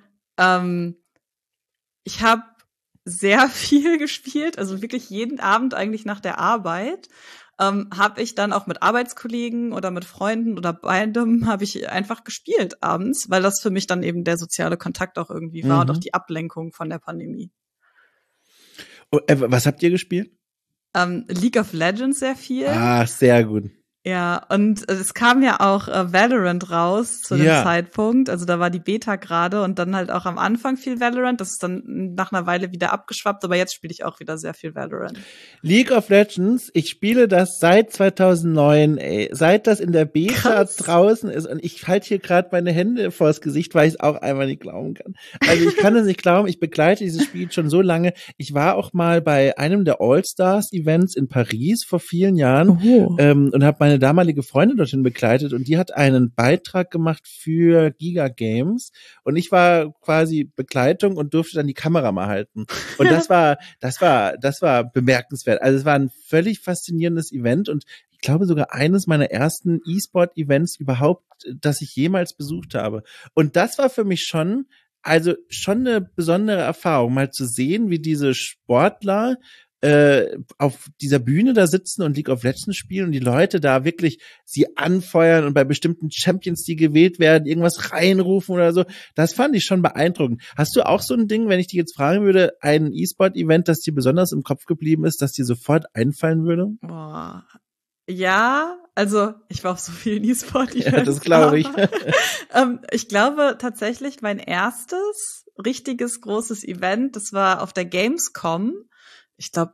ich habe sehr viel gespielt, also wirklich jeden Abend eigentlich nach der Arbeit. Habe ich dann auch mit Arbeitskollegen oder mit Freunden oder beidem habe ich einfach gespielt abends, weil das für mich dann eben der soziale Kontakt auch irgendwie war und auch die Ablenkung von der Pandemie. Was habt ihr gespielt? League of Legends sehr viel. Ah, sehr gut. Ja, und es kam ja auch Valorant raus zu dem Zeitpunkt. Also da war die Beta gerade und dann halt auch am Anfang viel Valorant. Das ist dann nach einer Weile wieder abgeschwappt, aber jetzt spiele ich auch wieder sehr viel Valorant. League of Legends, ich spiele das seit 2009, ey. Seit das in der Beta draußen ist und ich halte hier gerade meine Hände vors Gesicht, weil ich es auch einmal nicht glauben kann. Also ich kann es nicht glauben, ich begleite dieses Spiel schon so lange. Ich war auch mal bei einem der All-Stars-Events in Paris vor vielen Jahren und habe meine damalige Freundin dorthin begleitet und die hat einen Beitrag gemacht für Giga Games und ich war quasi Begleitung und durfte dann die Kamera mal halten. Und das war bemerkenswert. Also es war ein völlig faszinierendes Event und ich glaube sogar eines meiner ersten E-Sport-Events überhaupt, das ich jemals besucht habe. Und das war für mich schon eine besondere Erfahrung, mal zu sehen, wie diese Sportler auf dieser Bühne da sitzen und League of Legends spielen und die Leute da wirklich sie anfeuern und bei bestimmten Champions, die gewählt werden, irgendwas reinrufen oder so. Das fand ich schon beeindruckend. Hast du auch so ein Ding, wenn ich dich jetzt fragen würde, ein E-Sport-Event, das dir besonders im Kopf geblieben ist, das dir sofort einfallen würde? Boah. Ja, also ich war auf so vielen E-Sport-Events. Ja, das glaube ich. Ich glaube tatsächlich, mein erstes richtiges großes Event, das war auf der Gamescom. Ich glaube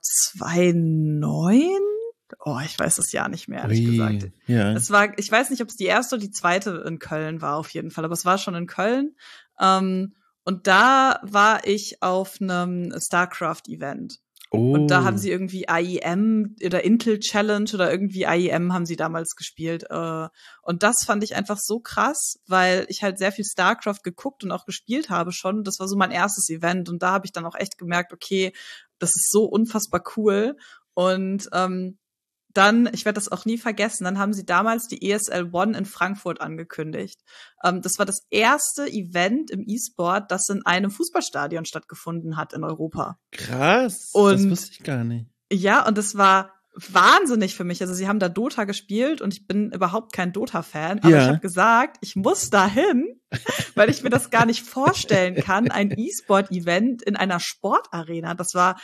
2009. Oh, ich weiß das Jahr nicht mehr, ehrlich gesagt. Ja. Es war, ich weiß nicht, ob es die erste oder die zweite in Köln war, auf jeden Fall, aber es war schon in Köln. Und da war ich auf einem StarCraft-Event. Und da haben sie irgendwie IEM oder Intel Challenge oder irgendwie IEM haben sie damals gespielt. Und das fand ich einfach so krass, weil ich halt sehr viel StarCraft geguckt und auch gespielt habe schon. Das war so mein erstes Event. Und da habe ich dann auch echt gemerkt, okay, das ist so unfassbar cool. Und dann, ich werde das auch nie vergessen, dann haben sie damals die ESL One in Frankfurt angekündigt. Das war das erste Event im E-Sport, das in einem Fußballstadion stattgefunden hat in Europa. Krass, und, das wusste ich gar nicht. Ja, und das war wahnsinnig für mich. Also sie haben da Dota gespielt und ich bin überhaupt kein Dota-Fan, aber ich habe gesagt, ich muss da hin, weil ich mir das gar nicht vorstellen kann, ein E-Sport-Event in einer Sportarena. Das war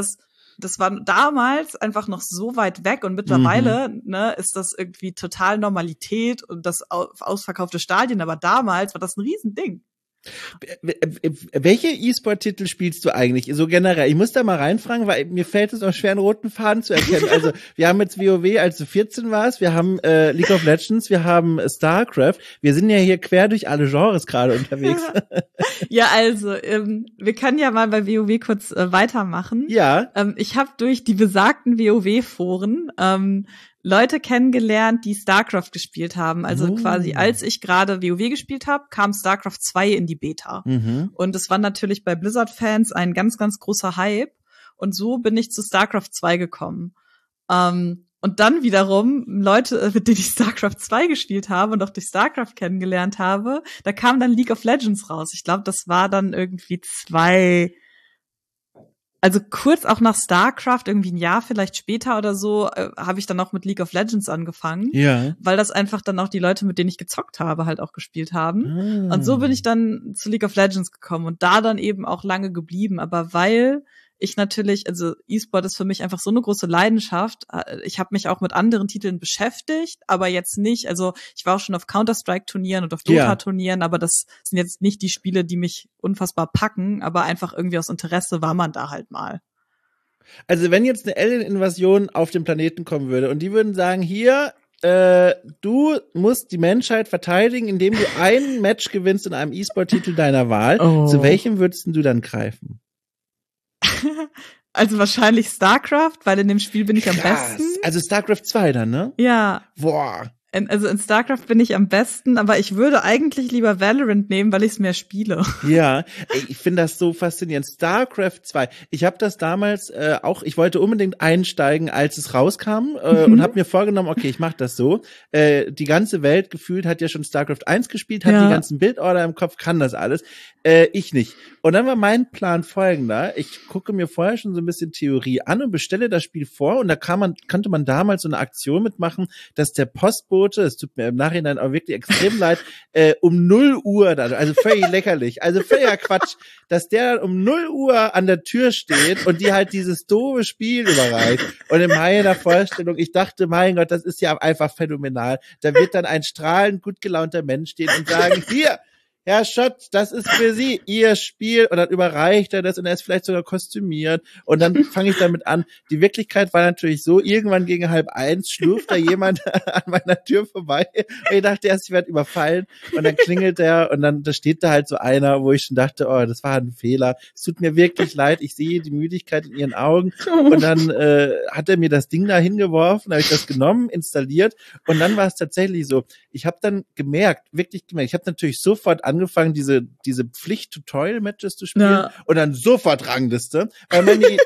damals einfach noch so weit weg und mittlerweile ist das irgendwie total Normalität und das ausverkaufte Stadien, aber damals war das ein Riesending. Welche E-Sport-Titel spielst du eigentlich? So generell. Ich muss da mal reinfragen, weil mir fällt es auch schwer, einen roten Faden zu erkennen. Also, wir haben jetzt WoW, als du 14 warst, wir haben League of Legends, wir haben StarCraft. Wir sind ja hier quer durch alle Genres gerade unterwegs. Ja, also, wir können ja mal bei WoW kurz weitermachen. Ja. Ich habe durch die besagten WoW-Foren Leute kennengelernt, die StarCraft gespielt haben. Also quasi, als ich gerade WoW gespielt habe, kam StarCraft 2 in die Beta. Und es war natürlich bei Blizzard-Fans ein ganz, ganz großer Hype. Und so bin ich zu StarCraft 2 gekommen. Und dann wiederum Leute, mit denen ich StarCraft 2 gespielt habe und auch durch StarCraft kennengelernt habe, da kam dann League of Legends raus. Ich glaube, das war dann irgendwie also kurz auch nach StarCraft, irgendwie ein Jahr vielleicht später oder so, habe ich dann auch mit League of Legends angefangen. Ja. Weil das einfach dann auch die Leute, mit denen ich gezockt habe, halt auch gespielt haben. Und so bin ich dann zu League of Legends gekommen und da dann eben auch lange geblieben. Aber weil ich natürlich, also E-Sport ist für mich einfach so eine große Leidenschaft. Ich habe mich auch mit anderen Titeln beschäftigt, aber jetzt nicht, also ich war auch schon auf Counter-Strike-Turnieren und auf Dota-Turnieren, aber das sind jetzt nicht die Spiele, die mich unfassbar packen, aber einfach irgendwie aus Interesse war man da halt mal. Also wenn jetzt eine Alien-Invasion auf den Planeten kommen würde und die würden sagen, hier, du musst die Menschheit verteidigen, indem du ein Match gewinnst in einem E-Sport-Titel deiner Wahl, zu welchem würdest du dann greifen? Also wahrscheinlich StarCraft, weil in dem Spiel bin ich am besten. Also StarCraft 2 dann, ne? Ja. Boah. Also in StarCraft bin ich am besten, aber ich würde eigentlich lieber Valorant nehmen, weil ich es mehr spiele. Ja, ich finde das so faszinierend. StarCraft 2. Ich habe das damals ich wollte unbedingt einsteigen, als es rauskam und habe mir vorgenommen, okay, ich mache das so. Die ganze Welt gefühlt hat ja schon StarCraft 1 gespielt, hat die ganzen Bildorder im Kopf, kann das alles. Ich nicht. Und dann war mein Plan folgender. Ich gucke mir vorher schon so ein bisschen Theorie an und bestelle das Spiel vor und da konnte man damals so eine Aktion mitmachen, dass der Postbote, es tut mir im Nachhinein auch wirklich extrem leid, um 0 Uhr dann, also völlig lächerlich, also völliger Quatsch, dass der dann um 0 Uhr an der Tür steht und die halt dieses doofe Spiel überreicht. Und in meiner Vorstellung, ich dachte, mein Gott, das ist ja einfach phänomenal. Da wird dann ein strahlend gut gelaunter Mensch stehen und sagen, hier, Herr Schott, das ist für Sie Ihr Spiel. Und dann überreicht er das und er ist vielleicht sogar kostümiert. Und dann fange ich damit an. Die Wirklichkeit war natürlich so, irgendwann gegen 12:30 schlurft da jemand an meiner Tür vorbei. Und ich dachte erst, ich werde überfallen. Und dann klingelt er und dann da steht da halt so einer, wo ich schon dachte, oh, das war ein Fehler. Es tut mir wirklich leid. Ich sehe die Müdigkeit in Ihren Augen. Und dann hat er mir das Ding da hingeworfen, habe ich das genommen, installiert. Und dann war es tatsächlich so. Ich habe dann wirklich gemerkt, ich habe natürlich sofort angefangen, diese Pflicht-Tutorial-Matches zu spielen und dann sofort Rangliste, weil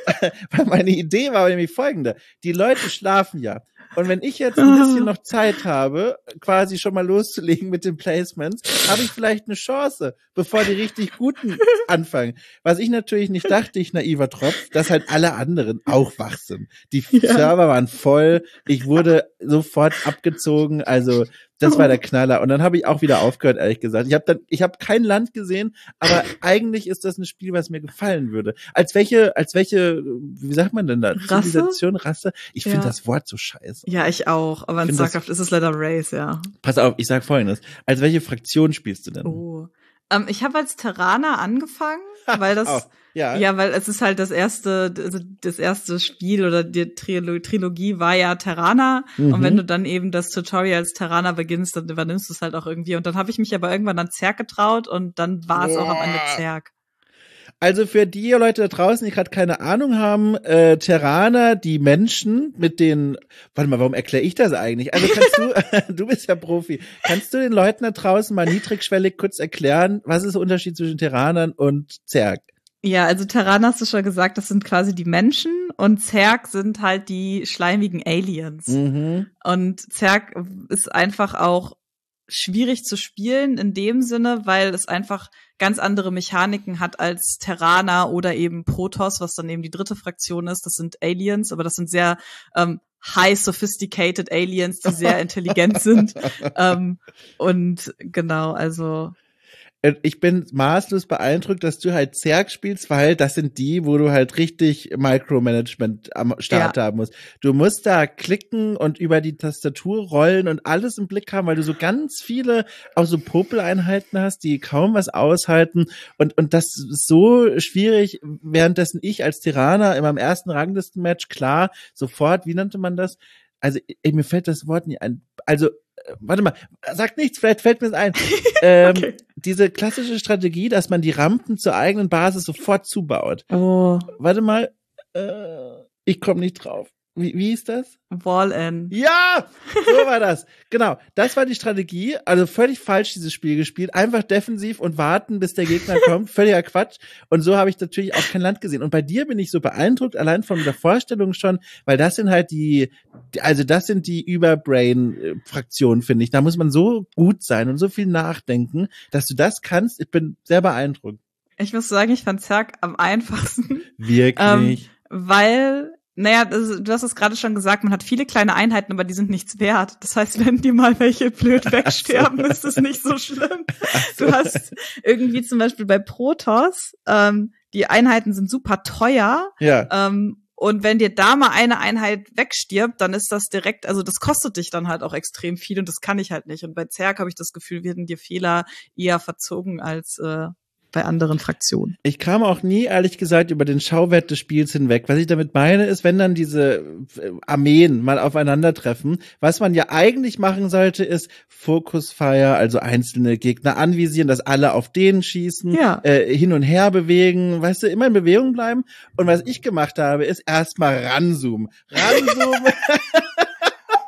meine Idee war nämlich folgende. Die Leute schlafen ja. Und wenn ich jetzt ein bisschen noch Zeit habe, quasi schon mal loszulegen mit den Placements, habe ich vielleicht eine Chance, bevor die richtig Guten anfangen. Was ich natürlich nicht dachte, ich naiver Tropf, dass halt alle anderen auch wach sind. Die Server waren voll, ich wurde sofort abgezogen, also das war der Knaller. Und dann habe ich auch wieder aufgehört, ehrlich gesagt. Ich habe kein Land gesehen, aber eigentlich ist das ein Spiel, was mir gefallen würde. Als welche, wie sagt man denn da? Zivilisation, Rasse? Ich finde das Wort so scheiße. Ja, ich auch. Aber in StarCraft ist es leider Race, ja. Pass auf, ich sag Folgendes. Als welche Fraktion spielst du denn? Oh. Ich habe als Terraner angefangen, weil das weil es ist halt das erste Spiel oder die Trilogie war ja Terraner und wenn du dann eben das Tutorial als Terraner beginnst, dann übernimmst du es halt auch irgendwie und dann habe ich mich aber irgendwann an Zerg getraut und dann war es auch am Ende Zerg. Also für die Leute da draußen, die gerade keine Ahnung haben, Terraner, die Menschen mit den, warte mal, warum erkläre ich das eigentlich? Also kannst du bist ja Profi, kannst du den Leuten da draußen mal niedrigschwellig kurz erklären, was ist der Unterschied zwischen Terranern und Zerg? Ja, also Terraner hast du schon gesagt, das sind quasi die Menschen und Zerg sind halt die schleimigen Aliens. Und Zerg ist einfach auch schwierig zu spielen in dem Sinne, weil es einfach ganz andere Mechaniken hat als Terraner oder eben Protoss, was dann eben die dritte Fraktion ist. Das sind Aliens, aber das sind sehr high sophisticated Aliens, die sehr intelligent sind. Und genau, also ich bin maßlos beeindruckt, dass du halt Zerg spielst, weil das sind die, wo du halt richtig Micromanagement am Start haben musst. Du musst da klicken und über die Tastatur rollen und alles im Blick haben, weil du so ganz viele auch so Popeleinheiten hast, die kaum was aushalten und das ist so schwierig, währenddessen ich als Terraner in meinem ersten Ranglistenmatch klar sofort, wie nannte man das? Also mir fällt das Wort nie ein. Also warte mal, sag nichts, vielleicht fällt mir es ein. Okay. Diese klassische Strategie, dass man die Rampen zur eigenen Basis sofort zubaut. Oh. Warte mal, ich komme nicht drauf. Wie ist das? Wall-In. Ja, so war das. Genau, das war die Strategie. Also völlig falsch dieses Spiel gespielt. Einfach defensiv und warten, bis der Gegner kommt. Völliger Quatsch. Und so habe ich natürlich auch kein Land gesehen. Und bei dir bin ich so beeindruckt, allein von der Vorstellung schon, weil das sind halt das sind die Überbrain-Fraktionen, finde ich. Da muss man so gut sein und so viel nachdenken, dass du das kannst. Ich bin sehr beeindruckt. Ich muss sagen, ich fand Zerg am einfachsten. Wirklich? Weil naja, du hast es gerade schon gesagt, man hat viele kleine Einheiten, aber die sind nichts wert. Das heißt, wenn die mal welche blöd wegsterben, ist es nicht so schlimm. Du hast irgendwie zum Beispiel bei Protoss, die Einheiten sind super teuer. Ja. Und wenn dir da mal eine Einheit wegstirbt, dann ist das direkt, also das kostet dich dann halt auch extrem viel und das kann ich halt nicht. Und bei Zerg habe ich das Gefühl, werden dir Fehler eher verzogen als bei anderen Fraktionen. Ich kam auch nie, ehrlich gesagt, über den Schauwert des Spiels hinweg. Was ich damit meine, ist, wenn dann diese Armeen mal aufeinandertreffen, was man ja eigentlich machen sollte, ist Focus Fire, also einzelne Gegner anvisieren, dass alle auf denen schießen, hin und her bewegen, weißt du, immer in Bewegung bleiben. Und was ich gemacht habe, ist erstmal ranzoomen.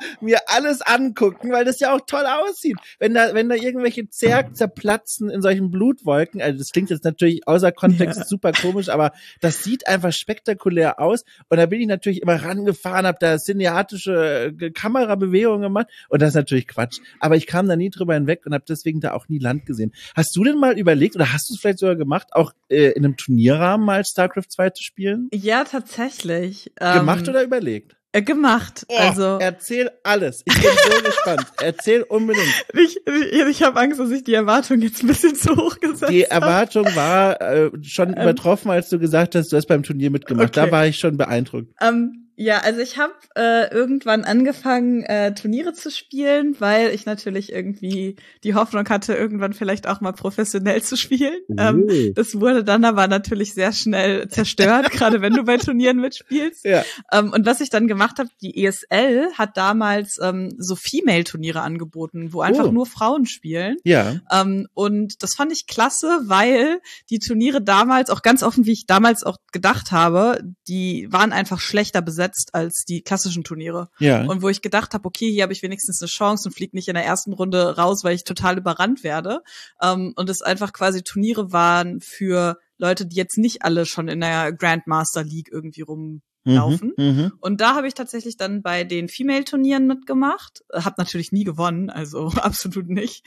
mir alles angucken, weil das ja auch toll aussieht. Wenn da irgendwelche Zerg zerplatzen in solchen Blutwolken, also das klingt jetzt natürlich außer Kontext super komisch, aber das sieht einfach spektakulär aus. Und da bin ich natürlich immer rangefahren, habe da cineatische Kamerabewegungen gemacht und das ist natürlich Quatsch. Aber ich kam da nie drüber hinweg und habe deswegen da auch nie Land gesehen. Hast du denn mal überlegt oder hast du es vielleicht sogar gemacht, auch in einem Turnierrahmen mal StarCraft 2 zu spielen? Ja, tatsächlich. Gemacht oder überlegt? Gemacht. Oh, also erzähl alles. Ich bin so gespannt. Erzähl unbedingt. Ich habe Angst, dass ich die Erwartung jetzt ein bisschen zu hoch gesetzt habe. Die Erwartung war schon übertroffen, als du gesagt hast, du hast beim Turnier mitgemacht. Okay. Da war ich schon beeindruckt. Ja, also ich habe irgendwann angefangen, Turniere zu spielen, weil ich natürlich irgendwie die Hoffnung hatte, irgendwann vielleicht auch mal professionell zu spielen. Das wurde dann aber natürlich sehr schnell zerstört, gerade wenn du bei Turnieren mitspielst. Ja. Und was ich dann gemacht habe, die ESL hat damals so Female-Turniere angeboten, wo einfach nur Frauen spielen. Ja. Und das fand ich klasse, weil die Turniere damals, auch ganz offen, wie ich damals auch gedacht habe, die waren einfach schlechter besetzt als die klassischen Turniere. Ja. Und wo ich gedacht habe, okay, hier habe ich wenigstens eine Chance und fliege nicht in der ersten Runde raus, weil ich total überrannt werde. Und es einfach quasi Turniere waren für Leute, die jetzt nicht alle schon in der Grandmaster League irgendwie rumlaufen. Und da habe ich tatsächlich dann bei den Female-Turnieren mitgemacht. Hab natürlich nie gewonnen, also absolut nicht.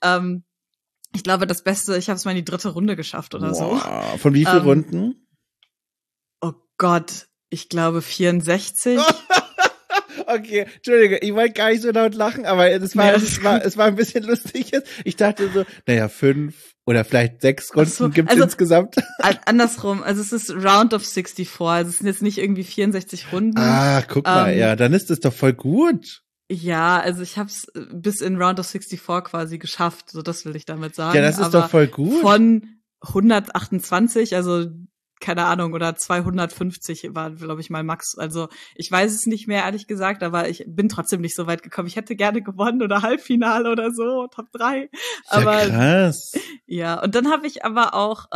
Ich glaube, das Beste, ich habe es mal in die 3. Runde geschafft oder so. Von wie vielen Runden? Oh Gott. Ich glaube 64. Okay, Entschuldige, ich wollte gar nicht so laut lachen, aber es war ein bisschen lustig jetzt. Ich dachte so, 5 oder vielleicht 6 Runden gibt's insgesamt. Andersrum, also es ist Round of 64, also es sind jetzt nicht irgendwie 64 Runden. Ah, guck mal, ja, dann ist es doch voll gut. Ja, also ich hab's bis in Round of 64 quasi geschafft, so das will ich damit sagen. Ja, das ist doch voll gut. Von 128, also keine Ahnung, oder 250 war, glaube ich, mal Max. Also ich weiß es nicht mehr, ehrlich gesagt, aber ich bin trotzdem nicht so weit gekommen. Ich hätte gerne gewonnen oder Halbfinale oder so, Top 3. Aber ja, krass. Ja, und dann habe ich aber auch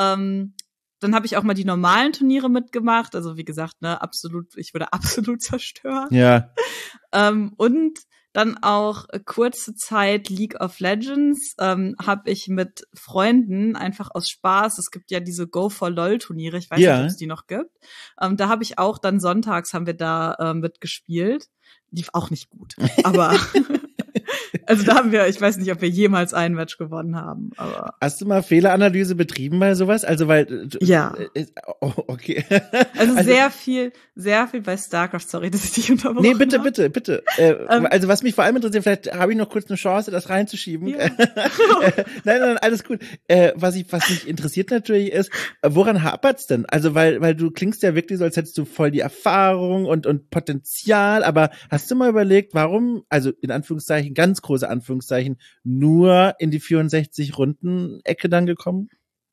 mal die normalen Turniere mitgemacht. Also wie gesagt, ne, ich wurde absolut zerstört. Ja. Und dann auch kurze Zeit League of Legends habe ich mit Freunden einfach aus Spaß, es gibt ja diese Go-for-LOL-Turniere, ich weiß nicht, ob es die noch gibt. Da habe ich auch dann sonntags haben wir da mitgespielt. Lief auch nicht gut, aber also da haben wir, ich weiß nicht, ob wir jemals ein Match gewonnen haben. Aber hast du mal Fehleranalyse betrieben bei sowas? Also weil ja. Oh, okay. Also sehr viel bei StarCraft, sorry, dass ich dich unterbrochen habe. Nee, bitte. Also was mich vor allem interessiert, vielleicht habe ich noch kurz eine Chance, das reinzuschieben. Ja. Nein, alles gut. Was mich interessiert natürlich ist, woran hapert's denn? Also weil du klingst ja wirklich so, als hättest du voll die Erfahrung und Potenzial, aber hast du mal überlegt, warum, also in Anführungszeichen, ganz große Anführungszeichen, nur in die 64-Runden-Ecke dann gekommen?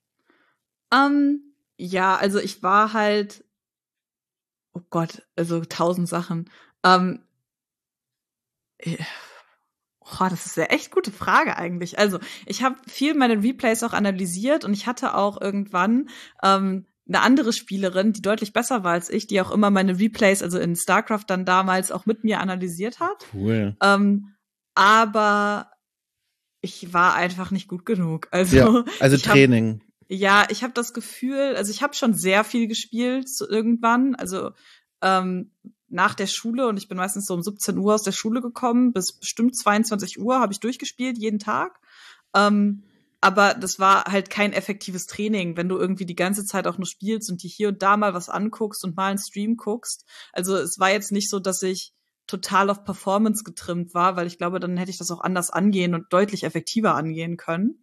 Ja, also ich war halt, oh Gott, also 1000 Sachen. Das ist eine echt gute Frage eigentlich. Also ich habe viel meine Replays auch analysiert und ich hatte auch irgendwann eine andere Spielerin, die deutlich besser war als ich, die auch immer meine Replays, also in StarCraft dann damals auch mit mir analysiert hat. Cool. Aber ich war einfach nicht gut genug. Also Training. Ich habe das Gefühl, also ich habe schon sehr viel gespielt irgendwann, also nach der Schule, und ich bin meistens so um 17 Uhr aus der Schule gekommen, bis bestimmt 22 Uhr habe ich durchgespielt, jeden Tag. Aber das war halt kein effektives Training, wenn du irgendwie die ganze Zeit auch nur spielst und dir hier und da mal was anguckst und mal einen Stream guckst. Also es war jetzt nicht so, dass ich total auf Performance getrimmt war, weil ich glaube, dann hätte ich das auch anders angehen und deutlich effektiver angehen können.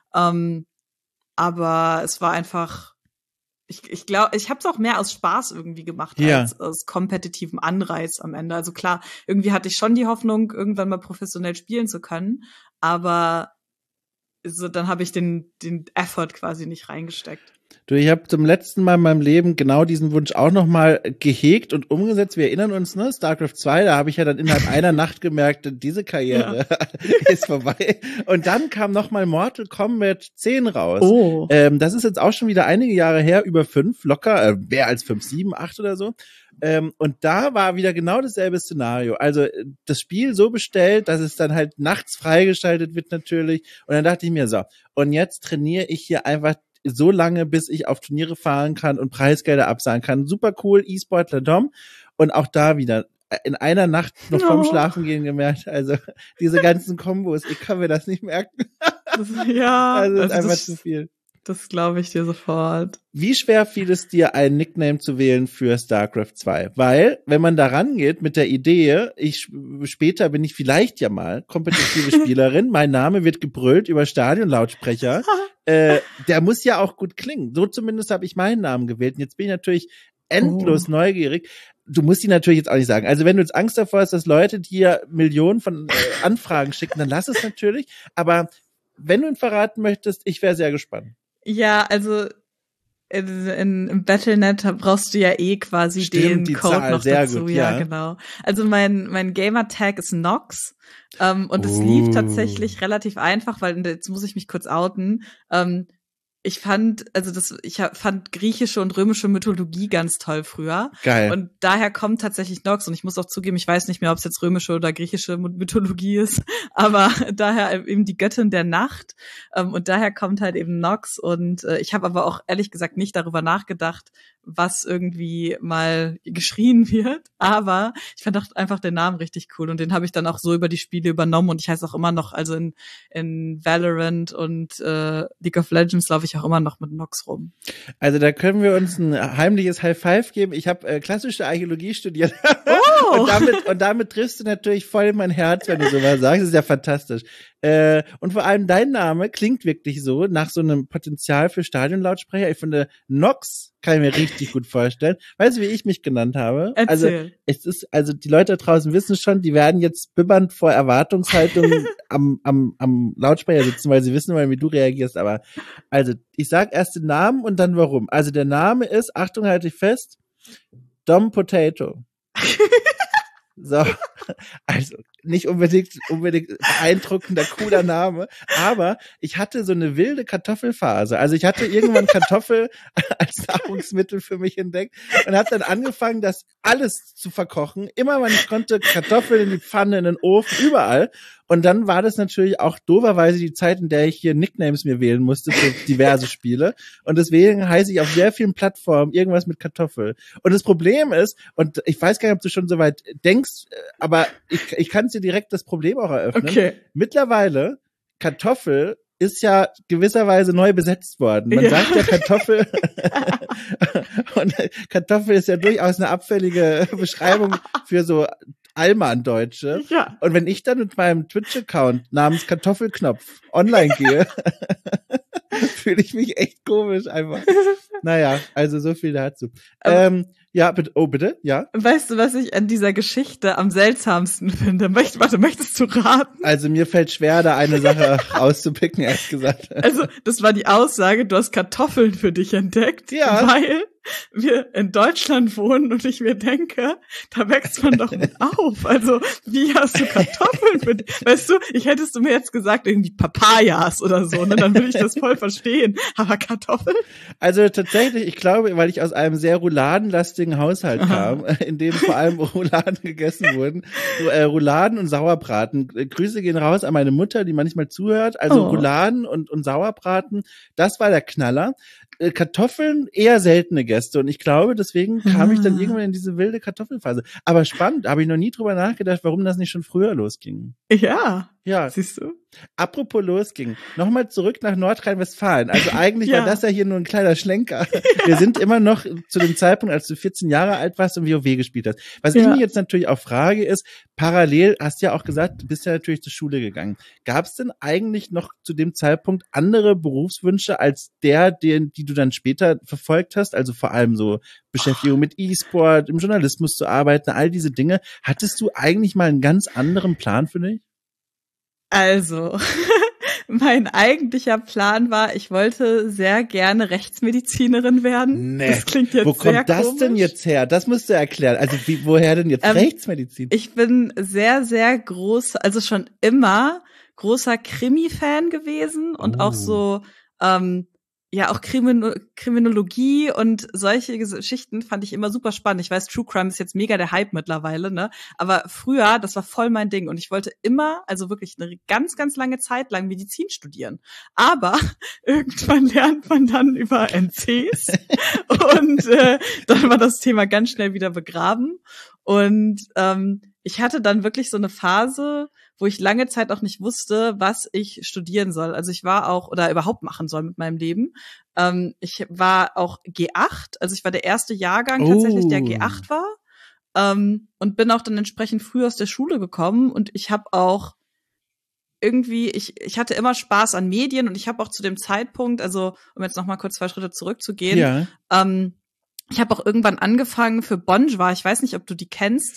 Aber es war einfach, ich glaube, ich habe es auch mehr aus Spaß irgendwie gemacht, als aus kompetitivem Anreiz am Ende. Also klar, irgendwie hatte ich schon die Hoffnung, irgendwann mal professionell spielen zu können, aber so, dann habe ich den Effort quasi nicht reingesteckt. Du, ich habe zum letzten Mal in meinem Leben genau diesen Wunsch auch nochmal gehegt und umgesetzt. Wir erinnern uns, ne, StarCraft 2, da habe ich ja dann innerhalb einer Nacht gemerkt, diese Karriere ist vorbei. Und dann kam nochmal Mortal Kombat 10 raus. Oh. Das ist jetzt auch schon wieder einige Jahre her, über 5, locker, mehr als 5, 7, 8 oder so. Und da war wieder genau dasselbe Szenario. Also das Spiel so bestellt, dass es dann halt nachts freigeschaltet wird natürlich. Und dann dachte ich mir so, und jetzt trainiere ich hier einfach so lange, bis ich auf Turniere fahren kann und Preisgelder absagen kann. Super cool, E-Sportler Dom. Und auch da wieder in einer Nacht noch vorm Schlafengehen gemerkt, also diese ganzen Kombos, ich kann mir das nicht merken. Ja, also ist einfach zu viel. Das glaube ich dir sofort. Wie schwer fiel es dir, einen Nickname zu wählen für StarCraft 2? Weil, wenn man da rangeht mit der Idee, später bin ich vielleicht ja mal kompetitive Spielerin, mein Name wird gebrüllt über Stadionlautsprecher, der muss ja auch gut klingen. So zumindest habe ich meinen Namen gewählt. Und jetzt bin ich natürlich endlos neugierig. Du musst die natürlich jetzt auch nicht sagen. Also wenn du jetzt Angst davor hast, dass Leute dir Millionen von Anfragen schicken, dann lass es natürlich. Aber wenn du ihn verraten möchtest, ich wäre sehr gespannt. Ja, also im Battle.net brauchst du ja quasi den Code Zahl, noch sehr dazu. Gut, ja, genau. Also mein Gamer-Tag ist Nox. Und es lief tatsächlich relativ einfach, weil jetzt muss ich mich kurz outen. Ich fand griechische und römische Mythologie ganz toll früher. Geil. Und daher kommt tatsächlich Nox. Und ich muss auch zugeben, ich weiß nicht mehr, ob es jetzt römische oder griechische Mythologie ist. Aber daher eben die Göttin der Nacht. Und daher kommt halt eben Nox. Und ich habe aber auch ehrlich gesagt nicht darüber nachgedacht, was irgendwie mal geschrien wird. Aber ich fand auch einfach den Namen richtig cool. Und den habe ich dann auch so über die Spiele übernommen. Und ich heiße auch immer noch, also in Valorant und League of Legends laufe ich auch immer noch mit Nox rum. Also da können wir uns ein heimliches High Five geben. Ich habe klassische Archäologie studiert. Oh. und damit triffst du natürlich voll in mein Herz, wenn du sowas sagst. Das ist ja fantastisch. Und vor allem dein Name klingt wirklich so nach so einem Potenzial für Stadionlautsprecher. Ich finde, Nox kann ich mir richtig gut vorstellen. Weißt du, wie ich mich genannt habe? Erzähl. Also die Leute da draußen wissen schon, die werden jetzt bibbernd vor Erwartungshaltung am Lautsprecher sitzen, weil sie wissen wollen, wie du reagierst. Aber also ich sag erst den Namen und dann warum. Also der Name ist, Achtung, halte ich fest, Dom Potato. So, also nicht unbedingt beeindruckender, cooler Name, aber ich hatte so eine wilde Kartoffelphase. Also ich hatte irgendwann Kartoffel als Nahrungsmittel für mich entdeckt und habe dann angefangen, das alles zu verkochen. Immer wann ich konnte, Kartoffeln in die Pfanne, in den Ofen, überall. Und dann war das natürlich auch dooferweise die Zeit, in der ich hier Nicknames mir wählen musste für diverse Spiele. Und deswegen heiße ich auf sehr vielen Plattformen irgendwas mit Kartoffel. Und das Problem ist, und ich weiß gar nicht, ob du schon so weit denkst, aber ich kann dir direkt das Problem auch eröffnen. Okay. Mittlerweile, Kartoffel ist ja gewisserweise neu besetzt worden. Man sagt ja Kartoffel. Und Kartoffel ist ja durchaus eine abfällige Beschreibung für so Allmann-Deutsche. Ja. Und wenn ich dann mit meinem Twitch-Account namens Kartoffelknopf online gehe, fühle ich mich echt komisch einfach. Naja, also so viel dazu. Ja, bitte, bitte, ja. Weißt du, was ich an dieser Geschichte am seltsamsten finde? Möchtest du raten? Also mir fällt schwer, da eine Sache rauszupicken, ehrlich gesagt. Also, das war die Aussage, du hast Kartoffeln für dich entdeckt, weil wir in Deutschland wohnen und ich mir denke, da wächst man doch mit auf. Also, wie hast du Kartoffeln für dich? Weißt du, hättest du mir jetzt gesagt, irgendwie Papayas oder so, ne, dann würde ich das voll verstehen. Aber Kartoffeln? Also tatsächlich, ich glaube, weil ich aus einem sehr rouladenlastigen Haushalt kam, in dem vor allem Rouladen gegessen wurden. Rouladen und Sauerbraten. Grüße gehen raus an meine Mutter, die manchmal zuhört. Also Rouladen und Sauerbraten, das war der Knaller. Kartoffeln eher seltene Gäste und ich glaube, deswegen kam ich dann irgendwann in diese wilde Kartoffelphase. Aber spannend, habe ich noch nie drüber nachgedacht, warum das nicht schon früher losging. Ja, siehst du? Apropos losging, nochmal zurück nach Nordrhein-Westfalen. Also eigentlich war das ja hier nur ein kleiner Schlenker. Wir sind immer noch zu dem Zeitpunkt, als du 14 Jahre alt warst und WoW gespielt hast. Was ich mich jetzt natürlich auch frage ist, parallel hast du ja auch gesagt, du bist ja natürlich zur Schule gegangen. Gab es denn eigentlich noch zu dem Zeitpunkt andere Berufswünsche als die du dann später verfolgt hast? Also vor allem so Beschäftigung mit E-Sport, im Journalismus zu arbeiten, all diese Dinge. Hattest du eigentlich mal einen ganz anderen Plan für dich? Also, mein eigentlicher Plan war, ich wollte sehr gerne Rechtsmedizinerin werden. Nee. Das klingt jetzt Wo kommt sehr das komisch. denn jetzt her? Das musst du erklären. Also woher denn jetzt Rechtsmedizin? Ich bin sehr, sehr groß, also schon immer großer Krimi-Fan gewesen und auch so, ja, auch Kriminologie und solche Geschichten fand ich immer super spannend. Ich weiß, True Crime ist jetzt mega der Hype mittlerweile, ne? Aber früher, das war voll mein Ding. Und ich wollte immer, also wirklich eine ganz, ganz lange Zeit lang Medizin studieren. Aber irgendwann lernt man dann über NCs und dann war das Thema ganz schnell wieder begraben. Und ich hatte dann wirklich so eine Phase, wo ich lange Zeit auch nicht wusste, was ich studieren soll. Also ich war auch, oder überhaupt machen soll mit meinem Leben. Ich war auch G8, also ich war der erste Jahrgang tatsächlich, der G8 war. Und bin auch dann entsprechend früh aus der Schule gekommen. Und ich habe auch irgendwie, ich hatte immer Spaß an Medien und ich habe auch zu dem Zeitpunkt, also um jetzt noch mal kurz 2 Schritte zurückzugehen, ich habe auch irgendwann angefangen für Bonjour. Ich weiß nicht, ob du die kennst.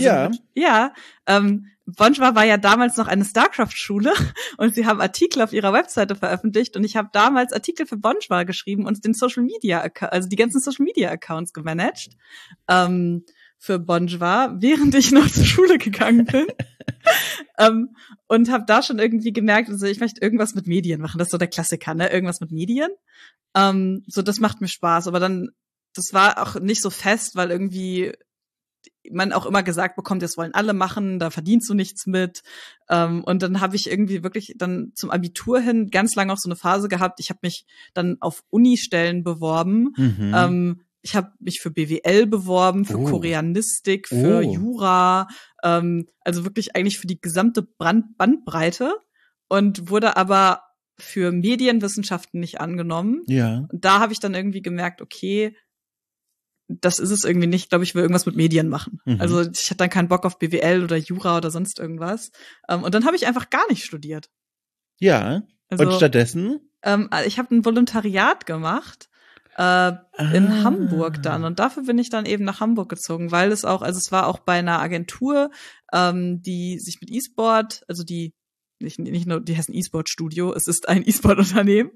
Bonjour war ja damals noch eine StarCraft-Schule und sie haben Artikel auf ihrer Webseite veröffentlicht und ich habe damals Artikel für Bonjour geschrieben und den also die ganzen Social-Media-Accounts gemanagt für Bonjour, während ich noch zur Schule gegangen bin. Und habe da schon irgendwie gemerkt, also ich möchte irgendwas mit Medien machen. Das ist so der Klassiker, ne? Irgendwas mit Medien. So, das macht mir Spaß. Aber dann das war auch nicht so fest, weil irgendwie man auch immer gesagt bekommt, das wollen alle machen, da verdienst du nichts mit. Und dann habe ich irgendwie wirklich dann zum Abitur hin ganz lange auch so eine Phase gehabt. Ich habe mich dann auf Uni-Stellen beworben. Ich habe mich für BWL beworben, für Koreanistik, für Jura, also wirklich eigentlich für die gesamte Bandbreite und wurde aber für Medienwissenschaften nicht angenommen. Ja. Und da habe ich dann irgendwie gemerkt, okay, das ist es irgendwie nicht. Ich glaube, ich will irgendwas mit Medien machen. Also ich hatte dann keinen Bock auf BWL oder Jura oder sonst irgendwas. Und dann habe ich einfach gar nicht studiert. Ja. Also, und stattdessen? Ich habe ein Volontariat gemacht in Hamburg dann. Und dafür bin ich dann eben nach Hamburg gezogen, weil es auch, also es war auch bei einer Agentur, die sich mit E-Sport, also die nicht nur, die heißen E-Sport Studio, es ist ein E-Sport-Unternehmen.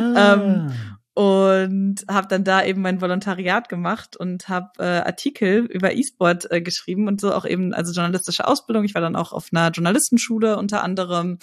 Und habe dann da eben mein Volontariat gemacht und habe Artikel über E-Sport geschrieben und so auch eben, also journalistische Ausbildung. Ich war dann auch auf einer Journalistenschule unter anderem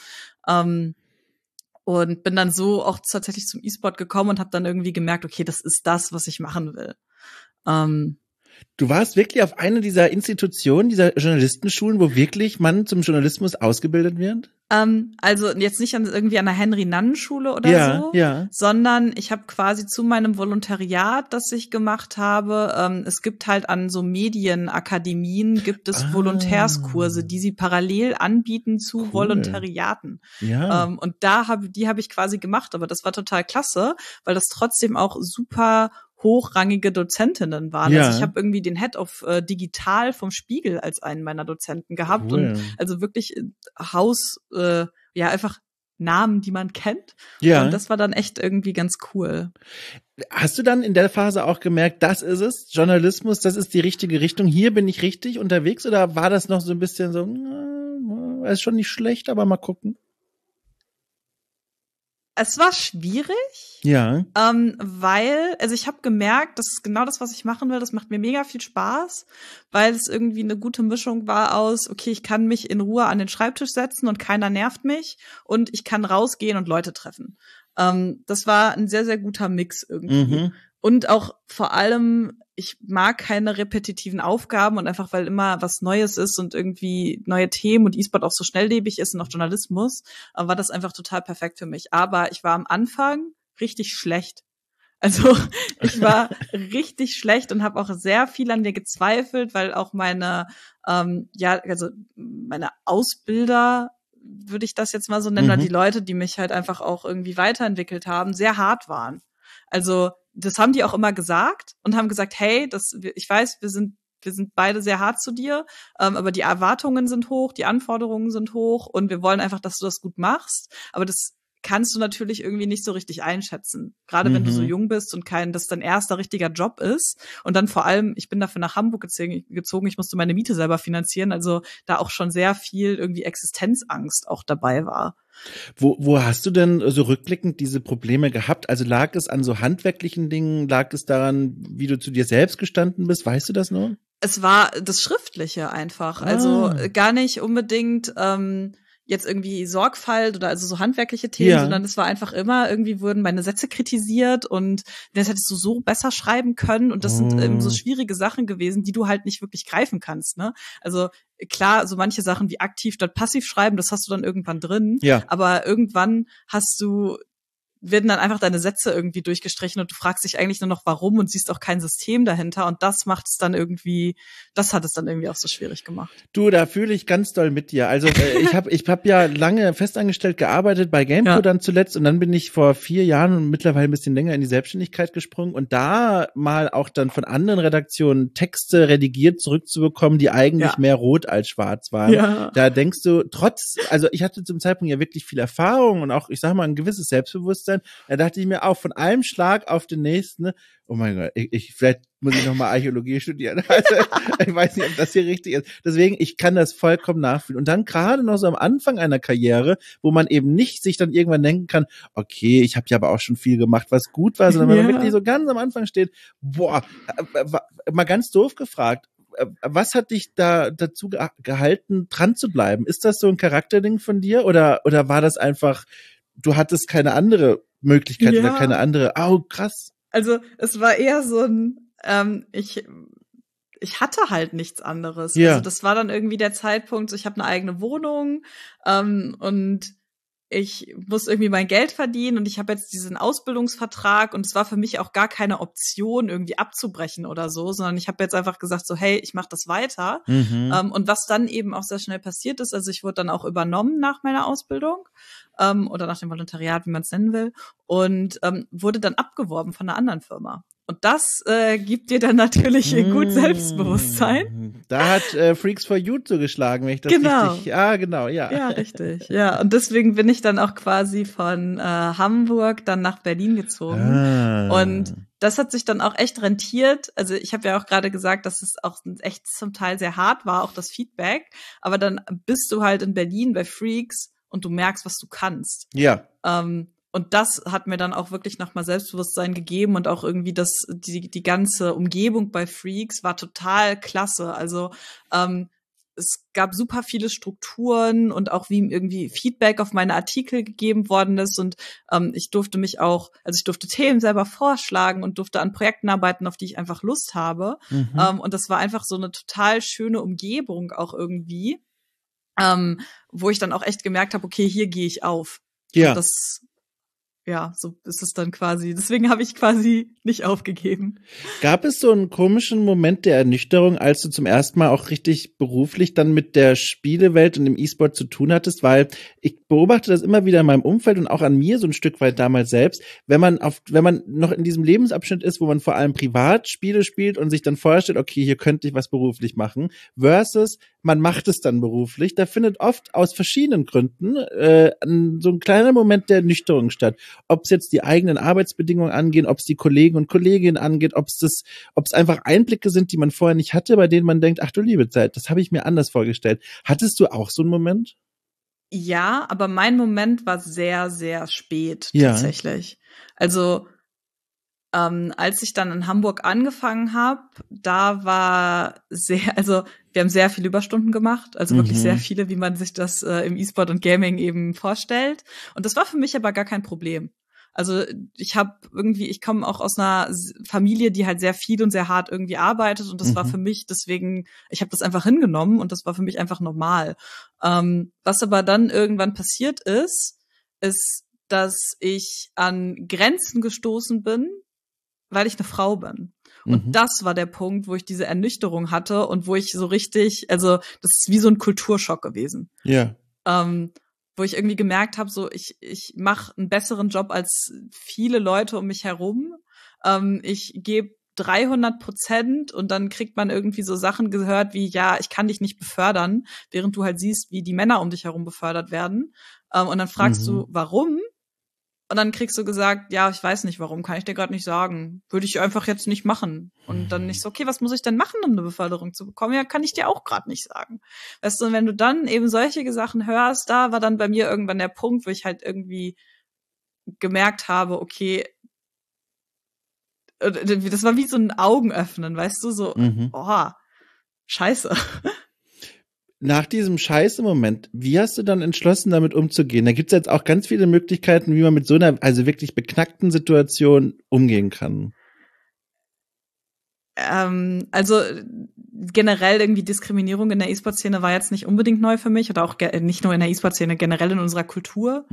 und bin dann so auch tatsächlich zum E-Sport gekommen und habe dann irgendwie gemerkt, okay, das ist das, was ich machen will. Du warst wirklich auf einer dieser Institutionen, dieser Journalistenschulen, wo wirklich man zum Journalismus ausgebildet wird? Also jetzt nicht irgendwie an der Henry-Nannen-Schule oder so, sondern ich habe quasi zu meinem Volontariat, das ich gemacht habe, es gibt halt an so Medienakademien, gibt es Volontärskurse, die sie parallel anbieten zu Volontariaten. Ja. Und die habe ich quasi gemacht, aber das war total klasse, weil das trotzdem auch super hochrangige Dozentinnen waren. Ja. Also ich habe irgendwie den Head of Digital vom Spiegel als einen meiner Dozenten gehabt und also wirklich einfach Namen, die man kennt. Ja. Und das war dann echt irgendwie ganz cool. Hast du dann in der Phase auch gemerkt, das ist es, Journalismus, das ist die richtige Richtung, hier bin ich richtig unterwegs, oder war das noch so ein bisschen so, ist schon nicht schlecht, aber mal gucken? Es war schwierig. Ja. Weil, also ich habe gemerkt, das ist genau das, was ich machen will. Das macht mir mega viel Spaß, weil es irgendwie eine gute Mischung war aus, okay, ich kann mich in Ruhe an den Schreibtisch setzen und keiner nervt mich und ich kann rausgehen und Leute treffen. Das war ein sehr, sehr guter Mix irgendwie. Und auch vor allem, ich mag keine repetitiven Aufgaben und einfach, weil immer was Neues ist und irgendwie neue Themen und E-Sport auch so schnelllebig ist und auch Journalismus, war das einfach total perfekt für mich. Aber ich war am Anfang richtig schlecht. Also ich war richtig schlecht und habe auch sehr viel an mir gezweifelt, weil auch meine meine Ausbilder, würde ich das jetzt mal so nennen, oder die Leute, die mich halt einfach auch irgendwie weiterentwickelt haben, sehr hart waren. Also das haben die auch immer gesagt und haben gesagt, hey, ich weiß, wir sind beide sehr hart zu dir, aber die Erwartungen sind hoch, die Anforderungen sind hoch und wir wollen einfach, dass du das gut machst. Aber das kannst du natürlich irgendwie nicht so richtig einschätzen. Gerade wenn du so jung bist und das dein erster richtiger Job ist. Und dann vor allem, ich bin dafür nach Hamburg gezogen, ich musste meine Miete selber finanzieren, also da auch schon sehr viel irgendwie Existenzangst auch dabei war. Wo hast du denn so rückblickend diese Probleme gehabt? Also lag es an so handwerklichen Dingen? Lag es daran, wie du zu dir selbst gestanden bist? Weißt du das noch? Es war das Schriftliche einfach. Also gar nicht unbedingt jetzt irgendwie Sorgfalt oder also so handwerkliche Themen, sondern es war einfach immer, irgendwie wurden meine Sätze kritisiert und das hättest du so besser schreiben können und das sind so schwierige Sachen gewesen, die du halt nicht wirklich greifen kannst, ne? Also klar, so manche Sachen wie aktiv statt passiv schreiben, das hast du dann irgendwann drin, aber irgendwann werden dann einfach deine Sätze irgendwie durchgestrichen und du fragst dich eigentlich nur noch warum und siehst auch kein System dahinter und das hat es dann irgendwie auch so schwierig gemacht. Du, da fühle ich ganz doll mit dir. Also ich hab ja lange festangestellt gearbeitet bei GamePro dann zuletzt und dann bin ich vor 4 Jahren und mittlerweile ein bisschen länger in die Selbstständigkeit gesprungen und da mal auch dann von anderen Redaktionen Texte redigiert zurückzubekommen, die eigentlich mehr rot als schwarz waren. Ja. Da denkst du, also ich hatte zum Zeitpunkt ja wirklich viel Erfahrung und auch, ich sag mal, ein gewisses Selbstbewusstsein. Da dachte ich mir auch, von einem Schlag auf den nächsten, oh mein Gott, vielleicht muss ich nochmal Archäologie studieren. Also, ich weiß nicht, ob das hier richtig ist. Deswegen, ich kann das vollkommen nachfühlen. Und dann gerade noch so am Anfang einer Karriere, wo man eben nicht sich dann irgendwann denken kann, okay, ich habe ja aber auch schon viel gemacht, was gut war, sondern wenn man wirklich so ganz am Anfang steht, boah, mal ganz doof gefragt, was hat dich da dazu gehalten, dran zu bleiben? Ist das so ein Charakterding von dir oder war das einfach, du hattest keine andere Möglichkeit oder keine andere, krass. Also es war eher so ein, ich hatte halt nichts anderes. Ja. Also das war dann irgendwie der Zeitpunkt, so ich habe eine eigene Wohnung und ich muss irgendwie mein Geld verdienen und ich habe jetzt diesen Ausbildungsvertrag und es war für mich auch gar keine Option, irgendwie abzubrechen oder so, sondern ich habe jetzt einfach gesagt so, hey, ich mache das weiter. Und was dann eben auch sehr schnell passiert ist, also ich wurde dann auch übernommen nach meiner Ausbildung oder nach dem Volontariat, wie man es nennen will, und wurde dann abgeworben von einer anderen Firma. Und das gibt dir dann natürlich gut Selbstbewusstsein. Da hat Freaks for You zugeschlagen, wenn ich das richtig... genau, ja. Ja, richtig. Ja, und deswegen bin ich dann auch quasi von Hamburg dann nach Berlin gezogen. Und das hat sich dann auch echt rentiert. Also ich habe ja auch gerade gesagt, dass es auch echt zum Teil sehr hart war, auch das Feedback. Aber dann bist du halt in Berlin bei Freaks und du merkst, was du kannst. Ja. Und das hat mir dann auch wirklich nochmal Selbstbewusstsein gegeben und auch irgendwie die ganze Umgebung bei Freaks war total klasse. Also es gab super viele Strukturen und auch wie irgendwie Feedback auf meine Artikel gegeben worden ist und ich durfte Themen selber vorschlagen und durfte an Projekten arbeiten, auf die ich einfach Lust habe. Und das war einfach so eine total schöne Umgebung auch irgendwie, wo ich dann auch echt gemerkt habe, okay, hier gehe ich auf. Ja. Und so ist es dann quasi. Deswegen habe ich quasi nicht aufgegeben. Gab es so einen komischen Moment der Ernüchterung, als du zum ersten Mal auch richtig beruflich dann mit der Spielewelt und dem E-Sport zu tun hattest? Weil ich beobachte das immer wieder in meinem Umfeld und auch an mir so ein Stück weit damals selbst, wenn man noch in diesem Lebensabschnitt ist, wo man vor allem privat Spiele spielt und sich dann vorstellt, okay, hier könnte ich was beruflich machen, versus man macht es dann beruflich, da findet oft aus verschiedenen Gründen so ein kleiner Moment der Ernüchterung statt. Ob es jetzt die eigenen Arbeitsbedingungen angehen, ob es die Kollegen und Kolleginnen angeht, ob es einfach Einblicke sind, die man vorher nicht hatte, bei denen man denkt, ach du liebe Zeit, das habe ich mir anders vorgestellt. Hattest du auch so einen Moment? Ja, aber mein Moment war sehr, sehr spät tatsächlich. Also als ich dann in Hamburg angefangen habe, da war wir haben sehr viele Überstunden gemacht, also wirklich sehr viele, wie man sich das im E-Sport und Gaming eben vorstellt. Und das war für mich aber gar kein Problem. Also ich komme auch aus einer Familie, die halt sehr viel und sehr hart irgendwie arbeitet und das war für mich deswegen, ich habe das einfach hingenommen und das war für mich einfach normal. Was aber dann irgendwann passiert ist, dass ich an Grenzen gestoßen bin, weil ich eine Frau bin. Und das war der Punkt, wo ich diese Ernüchterung hatte und wo ich so richtig, also das ist wie so ein Kulturschock gewesen. Ja. Wo ich irgendwie gemerkt habe, so ich mache einen besseren Job als viele Leute um mich herum. Ich gebe 300% und dann kriegt man irgendwie so Sachen gehört wie, ja, ich kann dich nicht befördern, während du halt siehst, wie die Männer um dich herum befördert werden. Und dann fragst du, warum? Und dann kriegst du gesagt, ja, ich weiß nicht warum, kann ich dir gerade nicht sagen. Würde ich einfach jetzt nicht machen. Und dann nicht so, okay, was muss ich denn machen, um eine Beförderung zu bekommen? Ja, kann ich dir auch gerade nicht sagen. Weißt du, und wenn du dann eben solche Sachen hörst, da war dann bei mir irgendwann der Punkt, wo ich halt irgendwie gemerkt habe, okay, das war wie so ein Augenöffnen, weißt du, so, scheiße. nach diesem Scheiße-Moment, wie hast du dann entschlossen, damit umzugehen? Da gibt's jetzt auch ganz viele Möglichkeiten, wie man mit so einer, also wirklich beknackten Situation umgehen kann. Also generell irgendwie Diskriminierung in der E-Sport-Szene war jetzt nicht unbedingt neu für mich oder auch nicht nur in der E-Sport-Szene, generell in unserer Kultur.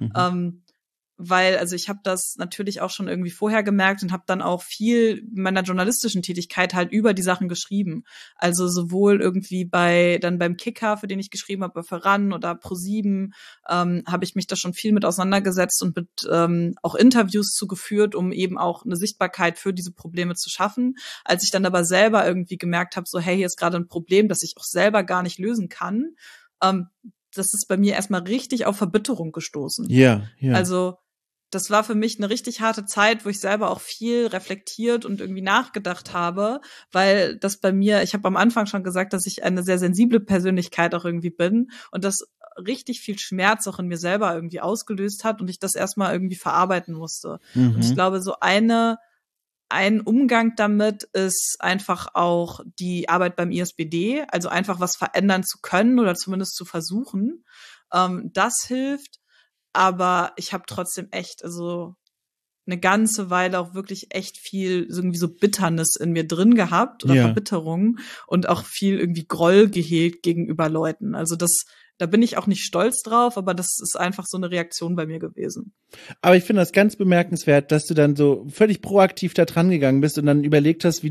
Weil, also ich habe das natürlich auch schon irgendwie vorher gemerkt und habe dann auch viel meiner journalistischen Tätigkeit halt über die Sachen geschrieben. Also sowohl irgendwie dann beim Kicker, für den ich geschrieben habe, für RAN oder Pro7, habe ich mich da schon viel mit auseinandergesetzt und mit auch Interviews zugeführt, um eben auch eine Sichtbarkeit für diese Probleme zu schaffen. Als ich dann aber selber irgendwie gemerkt habe, so hey, hier ist gerade ein Problem, das ich auch selber gar nicht lösen kann, das ist bei mir erstmal richtig auf Verbitterung gestoßen. Ja. Also das war für mich eine richtig harte Zeit, wo ich selber auch viel reflektiert und irgendwie nachgedacht habe, weil das bei mir, ich habe am Anfang schon gesagt, dass ich eine sehr sensible Persönlichkeit auch irgendwie bin und das richtig viel Schmerz auch in mir selber irgendwie ausgelöst hat und ich das erstmal irgendwie verarbeiten musste. Und ich glaube, so ein Umgang damit ist einfach auch die Arbeit beim ISBD, also einfach was verändern zu können oder zumindest zu versuchen. Das hilft. Aber ich habe trotzdem echt, also eine ganze Weile auch wirklich echt viel irgendwie so Bitternis in mir drin gehabt oder Verbitterung und auch viel irgendwie Groll gehegt gegenüber Leuten. Also da bin ich auch nicht stolz drauf, aber das ist einfach so eine Reaktion bei mir gewesen. Aber ich finde das ganz bemerkenswert, dass du dann so völlig proaktiv da dran gegangen bist und dann überlegt hast, wie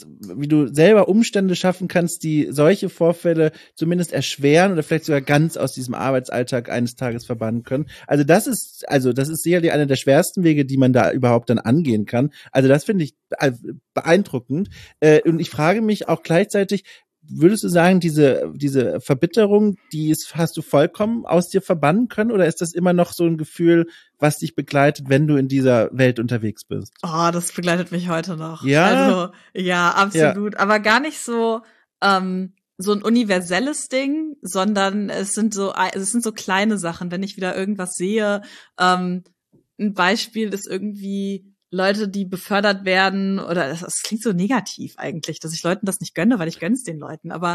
du selber Umstände schaffen kannst, die solche Vorfälle zumindest erschweren oder vielleicht sogar ganz aus diesem Arbeitsalltag eines Tages verbannen können. Also das ist sicherlich einer der schwersten Wege, die man da überhaupt dann angehen kann. Also das finde ich beeindruckend. Und ich frage mich auch gleichzeitig, würdest du sagen, diese Verbitterung, hast du vollkommen aus dir verbannen können oder ist das immer noch so ein Gefühl, was dich begleitet, wenn du in dieser Welt unterwegs bist? Oh, das begleitet mich heute noch. Ja? Also, ja, absolut. Ja. Aber gar nicht so ein universelles Ding, sondern es sind so kleine Sachen. Wenn ich wieder irgendwas sehe, ein Beispiel ist irgendwie Leute, die befördert werden, oder das klingt so negativ eigentlich, dass ich Leuten das nicht gönne, weil ich gönn's den Leuten, aber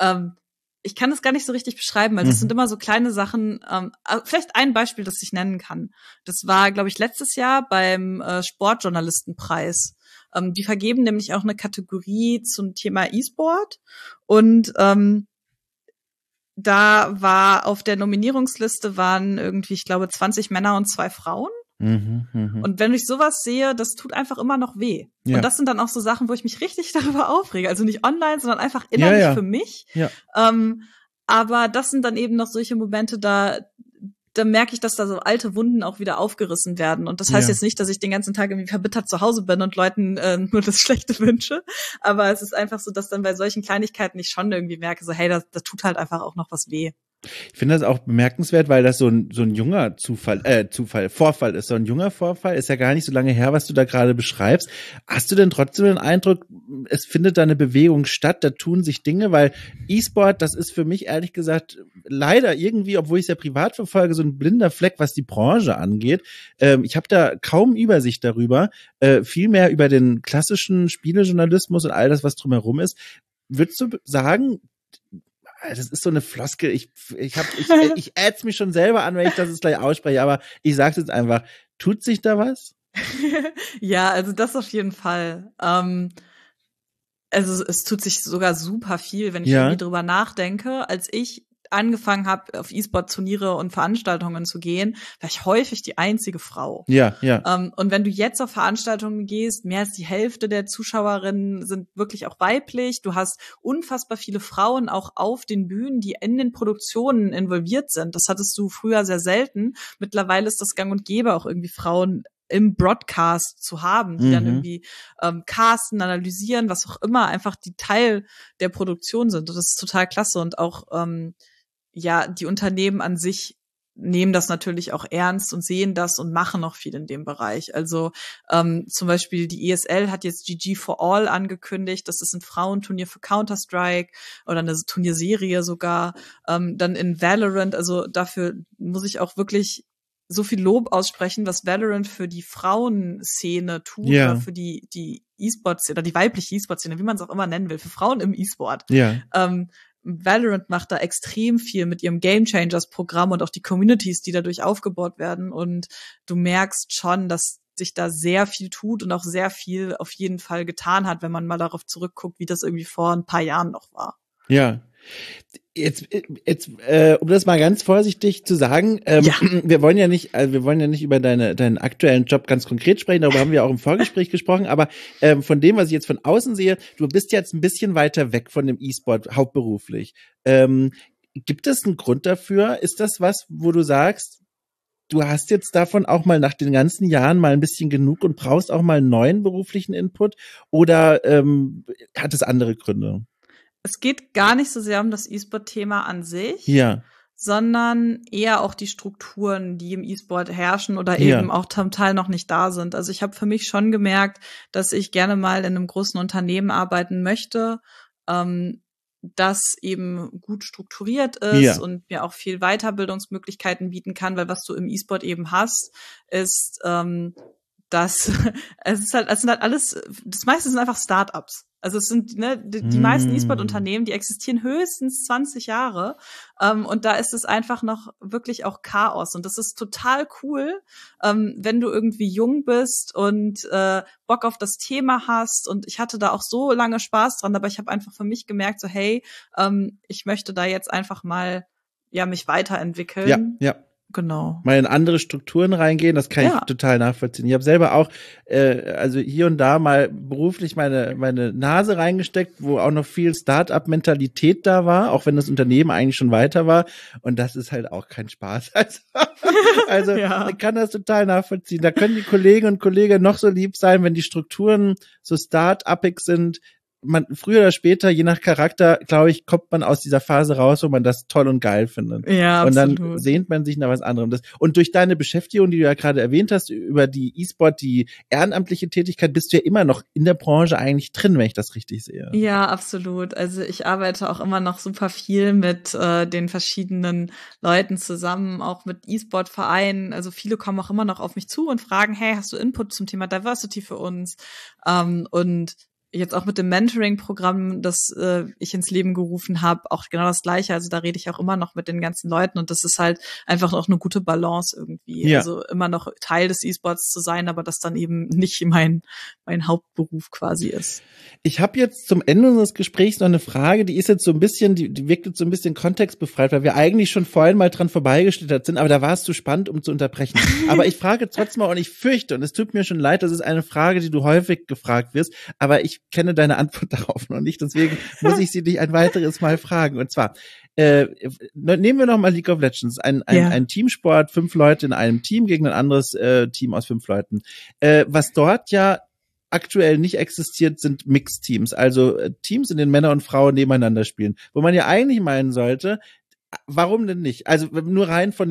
ich kann das gar nicht so richtig beschreiben, also es sind immer so kleine Sachen, vielleicht ein Beispiel, das ich nennen kann. Das war, glaube ich, letztes Jahr beim Sportjournalistenpreis. Die vergeben nämlich auch eine Kategorie zum Thema E-Sport und da war auf der Nominierungsliste waren irgendwie, ich glaube, 20 Männer und 2 Frauen. Und wenn ich sowas sehe, das tut einfach immer noch weh. Ja. Und das sind dann auch so Sachen, wo ich mich richtig darüber aufrege. Also nicht online, sondern einfach innerlich für mich. Ja. Aber das sind dann eben noch solche Momente, da merke ich, dass da so alte Wunden auch wieder aufgerissen werden. Und das heißt jetzt nicht, dass ich den ganzen Tag irgendwie verbittert zu Hause bin und Leuten nur das Schlechte wünsche. Aber es ist einfach so, dass dann bei solchen Kleinigkeiten ich schon irgendwie merke, so hey, das tut halt einfach auch noch was weh. Ich finde das auch bemerkenswert, weil das so ein junger Vorfall ist. So ein junger Vorfall ist ja gar nicht so lange her, was du da gerade beschreibst. Hast du denn trotzdem den Eindruck, es findet da eine Bewegung statt, da tun sich Dinge, weil E-Sport, das ist für mich ehrlich gesagt leider irgendwie, obwohl ich es ja privat verfolge, so ein blinder Fleck, was die Branche angeht. Ich habe da kaum Übersicht darüber, viel mehr über den klassischen Spielejournalismus und all das, was drumherum ist. Würdest du sagen, das ist so eine Floskel, ich ätz mich schon selber an, wenn ich das jetzt gleich ausspreche, aber ich sag's jetzt einfach, tut sich da was? Ja, also das auf jeden Fall. Also es tut sich sogar super viel, wenn ich irgendwie drüber nachdenke. Als ich angefangen habe, auf E-Sport-Turniere und Veranstaltungen zu gehen, war ich häufig die einzige Frau. Ja. Und wenn du jetzt auf Veranstaltungen gehst, mehr als die Hälfte der Zuschauerinnen sind wirklich auch weiblich. Du hast unfassbar viele Frauen auch auf den Bühnen, die in den Produktionen involviert sind. Das hattest du früher sehr selten. Mittlerweile ist das gang und gäbe, auch irgendwie Frauen im Broadcast zu haben, die dann irgendwie casten, analysieren, was auch immer, einfach die Teil der Produktion sind. Und das ist total klasse. Und auch die Unternehmen an sich nehmen das natürlich auch ernst und sehen das und machen noch viel in dem Bereich. Also zum Beispiel die ESL hat jetzt GG for All angekündigt. Das ist ein Frauenturnier für Counter-Strike oder eine Turnierserie sogar. Dann in Valorant, also dafür muss ich auch wirklich so viel Lob aussprechen, was Valorant für die Frauenszene tut, oder für die E-Sport-Szene, oder die weibliche E-Sport-Szene, wie man es auch immer nennen will, für Frauen im E-Sport. Valorant macht da extrem viel mit ihrem Game Changers Programm und auch die Communities, die dadurch aufgebaut werden. Und du merkst schon, dass sich da sehr viel tut und auch sehr viel auf jeden Fall getan hat, wenn man mal darauf zurückguckt, wie das irgendwie vor ein paar Jahren noch war. Ja. Jetzt, um das mal ganz vorsichtig zu sagen, wir wollen ja nicht über deinen aktuellen Job ganz konkret sprechen, darüber haben wir auch im Vorgespräch gesprochen, aber von dem, was ich jetzt von außen sehe, du bist jetzt ein bisschen weiter weg von dem E-Sport hauptberuflich. Gibt es einen Grund dafür? Ist das was, wo du sagst, du hast jetzt davon auch mal nach den ganzen Jahren mal ein bisschen genug und brauchst auch mal einen neuen beruflichen Input, oder hat es andere Gründe? Es geht gar nicht so sehr um das E-Sport-Thema an sich, ja, sondern eher auch die Strukturen, die im E-Sport herrschen oder eben auch zum Teil noch nicht da sind. Also ich habe für mich schon gemerkt, dass ich gerne mal in einem großen Unternehmen arbeiten möchte, das eben gut strukturiert ist und mir auch viel Weiterbildungsmöglichkeiten bieten kann, weil was du im E-Sport eben hast, ist, dass es sind halt alles, das meiste sind einfach Startups. Also es sind die meisten E-Sport-Unternehmen, die existieren höchstens 20 Jahre, und da ist es einfach noch wirklich auch Chaos, und das ist total cool, wenn du irgendwie jung bist und Bock auf das Thema hast, und ich hatte da auch so lange Spaß dran, aber ich habe einfach für mich gemerkt, so hey, ich möchte da jetzt einfach mal mich weiterentwickeln. Ja. Genau. Mal in andere Strukturen reingehen, das kann ich total nachvollziehen. Ich habe selber auch, also hier und da mal beruflich meine Nase reingesteckt, wo auch noch viel Start-up-Mentalität da war, auch wenn das Unternehmen eigentlich schon weiter war. Und das ist halt auch kein Spaß. Also ich kann das total nachvollziehen. Da können die Kolleginnen und Kollegen noch so lieb sein, wenn die Strukturen so start-upig sind. Früher oder später, je nach Charakter, glaube ich, kommt man aus dieser Phase raus, wo man das toll und geil findet. Ja, absolut. Und dann sehnt man sich nach was anderem. Und durch deine Beschäftigung, die du ja gerade erwähnt hast, über die E-Sport, die ehrenamtliche Tätigkeit, bist du ja immer noch in der Branche eigentlich drin, wenn ich das richtig sehe. Ja, absolut. Also ich arbeite auch immer noch super viel mit den verschiedenen Leuten zusammen, auch mit E-Sport-Vereinen. Also viele kommen auch immer noch auf mich zu und fragen, hey, hast du Input zum Thema Diversity für uns? Und jetzt auch mit dem Mentoring-Programm, das ich ins Leben gerufen habe, auch genau das Gleiche. Also da rede ich auch immer noch mit den ganzen Leuten, und das ist halt einfach auch eine gute Balance irgendwie. Ja. Also immer noch Teil des E-Sports zu sein, aber das dann eben nicht mein Hauptberuf quasi ist. Ich habe jetzt zum Ende unseres Gesprächs noch eine Frage, die ist jetzt so ein bisschen, die wirkt jetzt so ein bisschen kontextbefreit, weil wir eigentlich schon vorhin mal dran vorbeigeschlittert sind, aber da war es zu spannend, um zu unterbrechen. Aber ich frage trotzdem mal, und ich fürchte, und es tut mir schon leid, das ist eine Frage, die du häufig gefragt wirst, aber ich kenne deine Antwort darauf noch nicht, deswegen muss ich sie dich ein weiteres Mal fragen. Und zwar, nehmen wir noch mal League of Legends, ein Teamsport, 5 Leute in einem Team gegen ein anderes Team aus 5 Leuten. Was dort ja aktuell nicht existiert, sind Mixteams, also Teams, in denen Männer und Frauen nebeneinander spielen, wo man ja eigentlich meinen sollte, warum denn nicht? Also nur rein von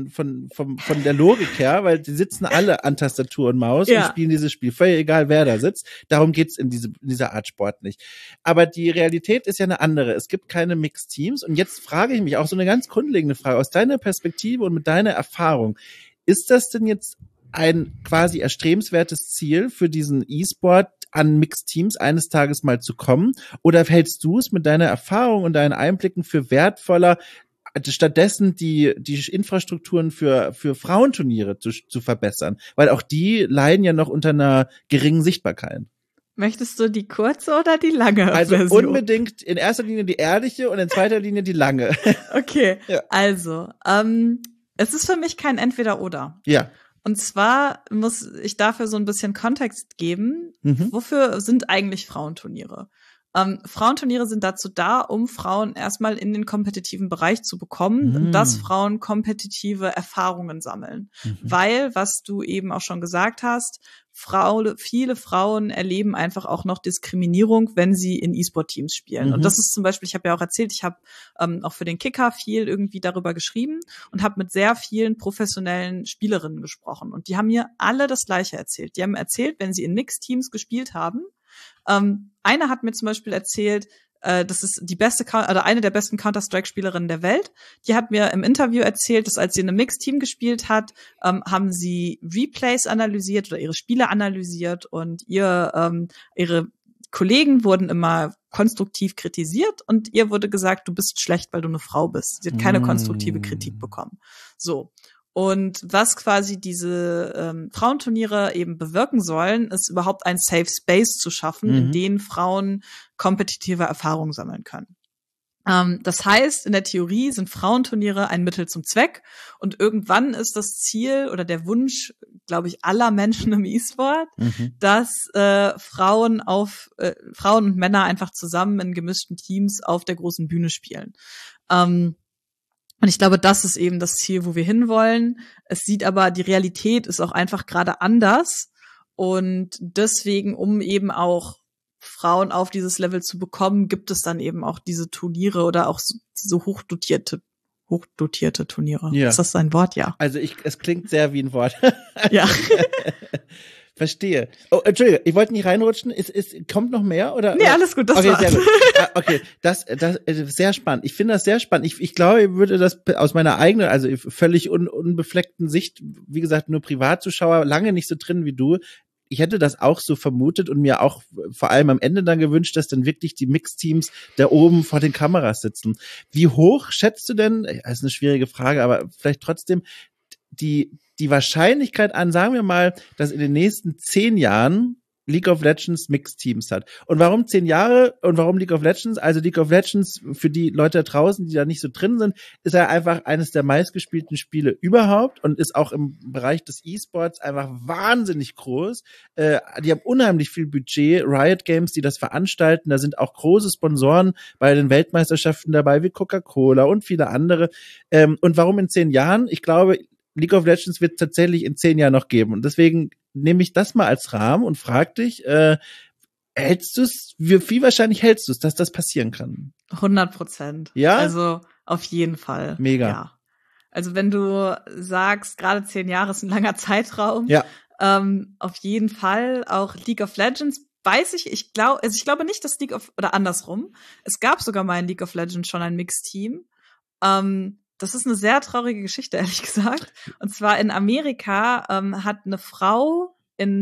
der Logik her, weil die sitzen alle an Tastatur und Maus und spielen dieses Spiel, völlig egal, wer da sitzt. Darum geht's in dieser Art Sport nicht. Aber die Realität ist ja eine andere. Es gibt keine Mixteams, und jetzt frage ich mich auch so eine ganz grundlegende Frage aus deiner Perspektive und mit deiner Erfahrung. Ist das denn jetzt ein quasi erstrebenswertes Ziel für diesen E-Sport, an Mixed-Teams eines Tages mal zu kommen? Oder hältst du es mit deiner Erfahrung und deinen Einblicken für wertvoller, stattdessen die Infrastrukturen für Frauenturniere zu verbessern? Weil auch die leiden ja noch unter einer geringen Sichtbarkeit. Möchtest du die kurze oder die lange Also Version? Unbedingt in erster Linie die ehrliche und in zweiter Linie die lange. Okay, also es ist für mich kein Entweder-Oder. Ja. Und zwar muss ich dafür so ein bisschen Kontext geben. Wofür sind eigentlich Frauenturniere? Frauenturniere sind dazu da, um Frauen erstmal in den kompetitiven Bereich zu bekommen, dass Frauen kompetitive Erfahrungen sammeln. Weil, was du eben auch schon gesagt hast, viele Frauen erleben einfach auch noch Diskriminierung, wenn sie in E-Sport-Teams spielen. Und das ist zum Beispiel, ich habe ja auch erzählt, ich habe auch für den Kicker viel irgendwie darüber geschrieben und habe mit sehr vielen professionellen Spielerinnen gesprochen. Und die haben mir alle das Gleiche erzählt. Die haben erzählt, wenn sie in Mixed-Teams gespielt haben, eine hat mir zum Beispiel erzählt, das ist die beste oder eine der besten Counter-Strike-Spielerinnen der Welt. Die hat mir im Interview erzählt, dass als sie in einem Mixed-Team gespielt hat, haben sie Replays analysiert oder ihre Spiele analysiert und ihre Kollegen wurden immer konstruktiv kritisiert und ihr wurde gesagt, du bist schlecht, weil du eine Frau bist. Sie hat keine konstruktive Kritik bekommen. So. Und was quasi diese Frauenturniere eben bewirken sollen, ist überhaupt ein Safe Space zu schaffen, in dem Frauen kompetitive Erfahrungen sammeln können. Das heißt, in der Theorie sind Frauenturniere ein Mittel zum Zweck und irgendwann ist das Ziel oder der Wunsch, glaube ich, aller Menschen im E-Sport, dass Frauen und Männer einfach zusammen in gemischten Teams auf der großen Bühne spielen. Und ich glaube, das ist eben das Ziel, wo wir hinwollen. Es sieht aber, die Realität ist auch einfach gerade anders und deswegen, um eben auch Frauen auf dieses Level zu bekommen, gibt es dann eben auch diese Turniere oder auch so hochdotierte Turniere. Ja. Ist das ein Wort? Ja. Also es klingt sehr wie ein Wort. Ja. Verstehe. Oh, Entschuldige, ich wollte nicht reinrutschen. Kommt noch mehr oder? Nee, alles gut, das okay, war's. Sehr gut. Okay, das ist sehr spannend. Ich finde das sehr spannend. Ich glaube, ich würde das aus meiner eigenen, also völlig unbefleckten Sicht, wie gesagt, nur Privatzuschauer, lange nicht so drin wie du. Ich hätte das auch so vermutet und mir auch vor allem am Ende dann gewünscht, dass dann wirklich die Mixteams da oben vor den Kameras sitzen. Wie hoch schätzt du denn, das ist eine schwierige Frage, aber vielleicht trotzdem die Wahrscheinlichkeit an, sagen wir mal, dass in den nächsten 10 Jahren League of Legends Mixteams hat. Und warum 10 Jahre und warum League of Legends? Also League of Legends, für die Leute da draußen, die da nicht so drin sind, ist ja einfach eines der meistgespielten Spiele überhaupt und ist auch im Bereich des E-Sports einfach wahnsinnig groß. Die haben unheimlich viel Budget, Riot Games, die das veranstalten, da sind auch große Sponsoren bei den Weltmeisterschaften dabei, wie Coca-Cola und viele andere. Und warum in 10 Jahren? Ich glaube, League of Legends wird tatsächlich in 10 Jahren noch geben. Und deswegen nehme ich das mal als Rahmen und frag dich, hältst du es, wie wahrscheinlich hältst du es, dass das passieren kann? 100%. Ja? Also auf jeden Fall. Mega. Ja. Also wenn du sagst, gerade 10 Jahre ist ein langer Zeitraum, ja. Auf jeden Fall auch League of Legends ich glaube nicht, dass oder andersrum. Es gab sogar mal in League of Legends schon ein Mixteam. Das ist eine sehr traurige Geschichte, ehrlich gesagt. Und zwar in Amerika hat eine Frau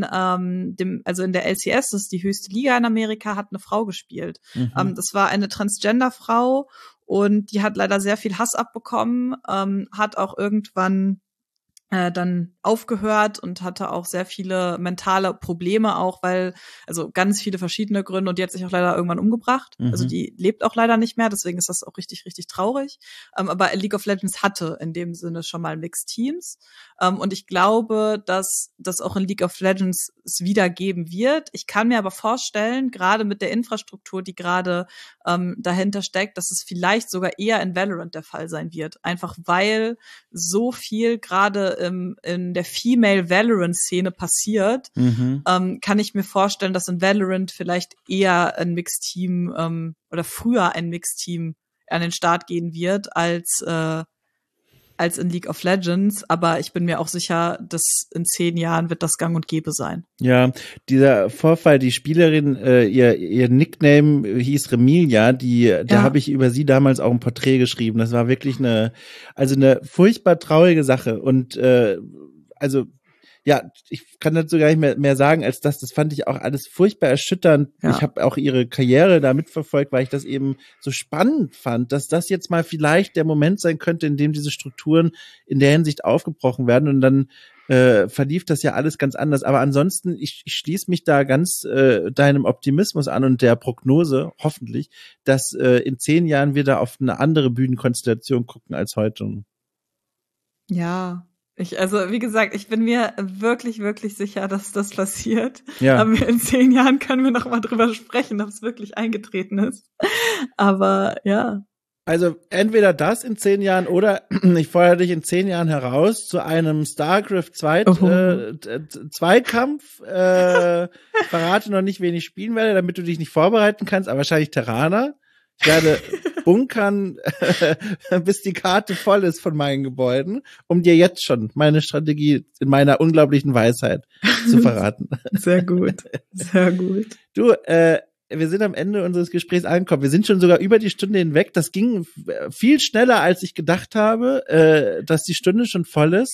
also in der LCS, das ist die höchste Liga in Amerika, hat eine Frau gespielt. Das war eine Transgender-Frau und die hat leider sehr viel Hass abbekommen, hat auch irgendwann dann aufgehört und hatte auch sehr viele mentale Probleme auch, also ganz viele verschiedene Gründe und die hat sich auch leider irgendwann umgebracht. Also die lebt auch leider nicht mehr, deswegen ist das auch richtig, richtig traurig. Aber League of Legends hatte in dem Sinne schon mal Mixed Teams. Und ich glaube, dass das auch in League of Legends es wieder geben wird. Ich kann mir aber vorstellen, gerade mit der Infrastruktur, die gerade dahinter steckt, dass es vielleicht sogar eher in Valorant der Fall sein wird. Einfach weil so viel gerade in der Female Valorant-Szene passiert, kann ich mir vorstellen, dass in Valorant vielleicht eher ein Mixteam oder früher ein Mixteam an den Start gehen wird als in League of Legends, aber ich bin mir auch sicher, dass in 10 Jahren wird das gang und gäbe sein. Ja, dieser Vorfall, die Spielerin, ihr Nickname hieß Remilia, da habe ich über sie damals auch ein Porträt geschrieben. Das war wirklich eine furchtbar traurige Sache und ja, ich kann dazu gar nicht mehr sagen, als das fand ich auch alles furchtbar erschütternd. Ja. Ich habe auch ihre Karriere da mitverfolgt, weil ich das eben so spannend fand, dass das jetzt mal vielleicht der Moment sein könnte, in dem diese Strukturen in der Hinsicht aufgebrochen werden und dann verlief das ja alles ganz anders. Aber ansonsten, ich schließe mich da ganz deinem Optimismus an und der Prognose, hoffentlich, dass in 10 Jahren wir da auf eine andere Bühnenkonstellation gucken als heute. Ja. Wie gesagt, ich bin mir wirklich, wirklich sicher, dass das passiert. Ja. Aber in 10 Jahren können wir noch mal drüber sprechen, ob es wirklich eingetreten ist. Aber ja. Also entweder das in 10 Jahren oder ich fordere dich in 10 Jahren heraus zu einem StarCraft Zweikampf. Verrate noch nicht, wen ich spielen werde, damit du dich nicht vorbereiten kannst, aber wahrscheinlich Terraner. Ich werde bunkern, bis die Karte voll ist von meinen Gebäuden, um dir jetzt schon meine Strategie in meiner unglaublichen Weisheit zu verraten. Sehr gut, sehr gut. Du, wir sind am Ende unseres Gesprächs angekommen. Wir sind schon sogar über die Stunde hinweg. Das ging viel schneller, als ich gedacht habe, dass die Stunde schon voll ist.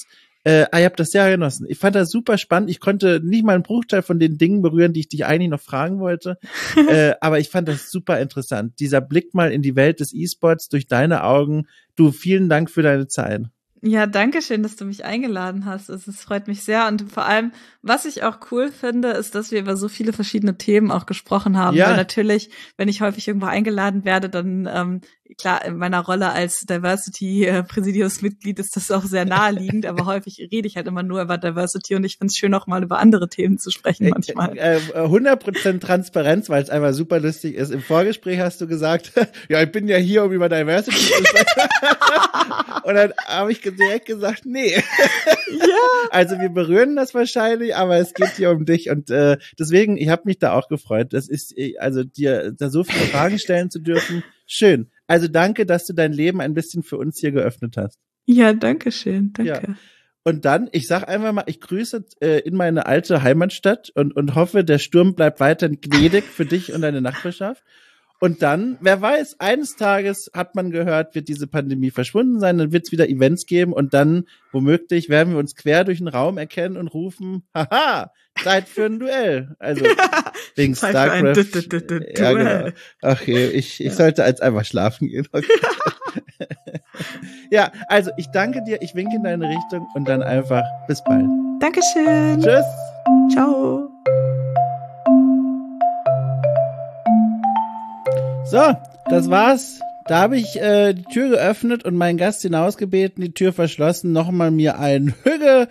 Ich habe das sehr genossen. Ich fand das super spannend. Ich konnte nicht mal einen Bruchteil von den Dingen berühren, die ich dich eigentlich noch fragen wollte. Aber ich fand das super interessant. Dieser Blick mal in die Welt des E-Sports durch deine Augen. Du, vielen Dank für deine Zeit. Ja, danke schön, dass du mich eingeladen hast. Es freut mich sehr. Und vor allem, was ich auch cool finde, ist, dass wir über so viele verschiedene Themen auch gesprochen haben. Ja. Weil natürlich, wenn ich häufig irgendwo eingeladen werde, dann, klar, in meiner Rolle als Diversity-Präsidiumsmitglied ist das auch sehr naheliegend. Aber häufig rede ich halt immer nur über Diversity und ich finde es schön, auch mal über andere Themen zu sprechen manchmal. 100% Transparenz, weil es einfach super lustig ist. Im Vorgespräch hast du gesagt, ja, ich bin ja hier, um über Diversity zu sprechen. Und dann habe ich direkt gesagt, nee. Ja. Also wir berühren das wahrscheinlich, aber es geht hier um dich. Und deswegen, ich habe mich da auch gefreut. Das ist, also dir da so viele Fragen stellen zu dürfen. Schön. Also danke, dass du dein Leben ein bisschen für uns hier geöffnet hast. Ja, danke schön. Danke. Ja. Und dann, ich sag einfach mal, ich grüße in meine alte Heimatstadt und hoffe, der Sturm bleibt weiterhin gnädig für dich und deine Nachbarschaft. Und dann, wer weiß, eines Tages hat man gehört, wird diese Pandemie verschwunden sein, dann wird es wieder Events geben und dann, womöglich, werden wir uns quer durch den Raum erkennen und rufen, haha, Zeit für ein Duell. Also, wegen StarCraft. Ja, genau. Ach je, ich sollte jetzt einfach schlafen gehen. Okay. Ja, also, ich danke dir, ich winke in deine Richtung und dann einfach bis bald. Dankeschön. Tschüss. Ciao. So, das war's. Da habe ich die Tür geöffnet und meinen Gast hinausgebeten, die Tür verschlossen, nochmal mir einen Hügge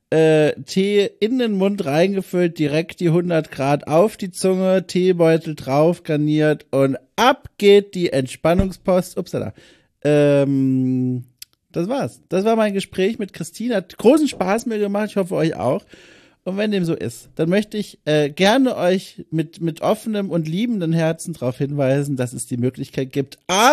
Tee in den Mund reingefüllt, direkt die 100 Grad auf die Zunge, Teebeutel drauf, garniert und ab geht die Entspannungspost. Upsala. Das war's. Das war mein Gespräch mit Christine. Hat großen Spaß mir gemacht. Ich hoffe, euch auch. Und wenn dem so ist, dann möchte ich gerne euch mit offenem und liebenden Herzen darauf hinweisen, dass es die Möglichkeit gibt,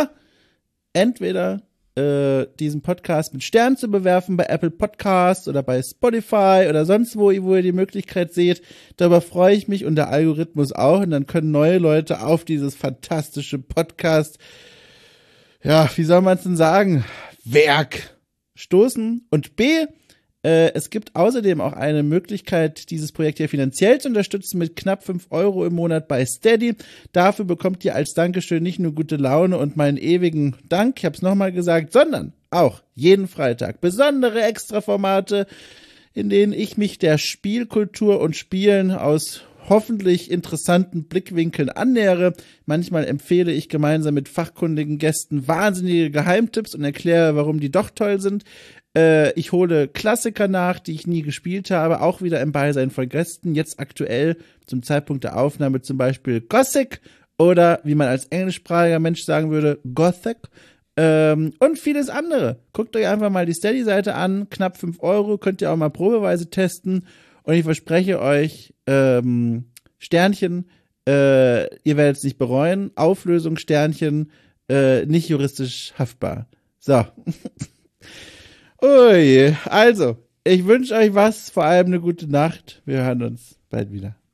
entweder diesen Podcast mit Sternen zu bewerfen bei Apple Podcasts oder bei Spotify oder sonst wo ihr die Möglichkeit seht. Darüber freue ich mich und der Algorithmus auch. Und dann können neue Leute auf dieses fantastische Podcast, ja, wie soll man es denn sagen, Werk stoßen. Und B, es gibt außerdem auch eine Möglichkeit, dieses Projekt hier finanziell zu unterstützen mit knapp 5 € im Monat bei Steady. Dafür bekommt ihr als Dankeschön nicht nur gute Laune und meinen ewigen Dank, ich habe es nochmal gesagt, sondern auch jeden Freitag besondere Extraformate, in denen ich mich der Spielkultur und Spielen aus hoffentlich interessanten Blickwinkeln annähere. Manchmal empfehle ich gemeinsam mit fachkundigen Gästen wahnsinnige Geheimtipps und erkläre, warum die doch toll sind. Ich hole Klassiker nach, die ich nie gespielt habe, auch wieder im Beisein von Gästen. Jetzt aktuell zum Zeitpunkt der Aufnahme zum Beispiel Gothic oder, wie man als englischsprachiger Mensch sagen würde, Gothic. Und vieles andere. Guckt euch einfach mal die Steady-Seite an, knapp 5 €, könnt ihr auch mal probeweise testen. Und ich verspreche euch, Sternchen, ihr werdet es nicht bereuen. Auflösung, Sternchen, nicht juristisch haftbar. So. Ui, also, ich wünsche euch was, vor allem eine gute Nacht. Wir hören uns bald wieder.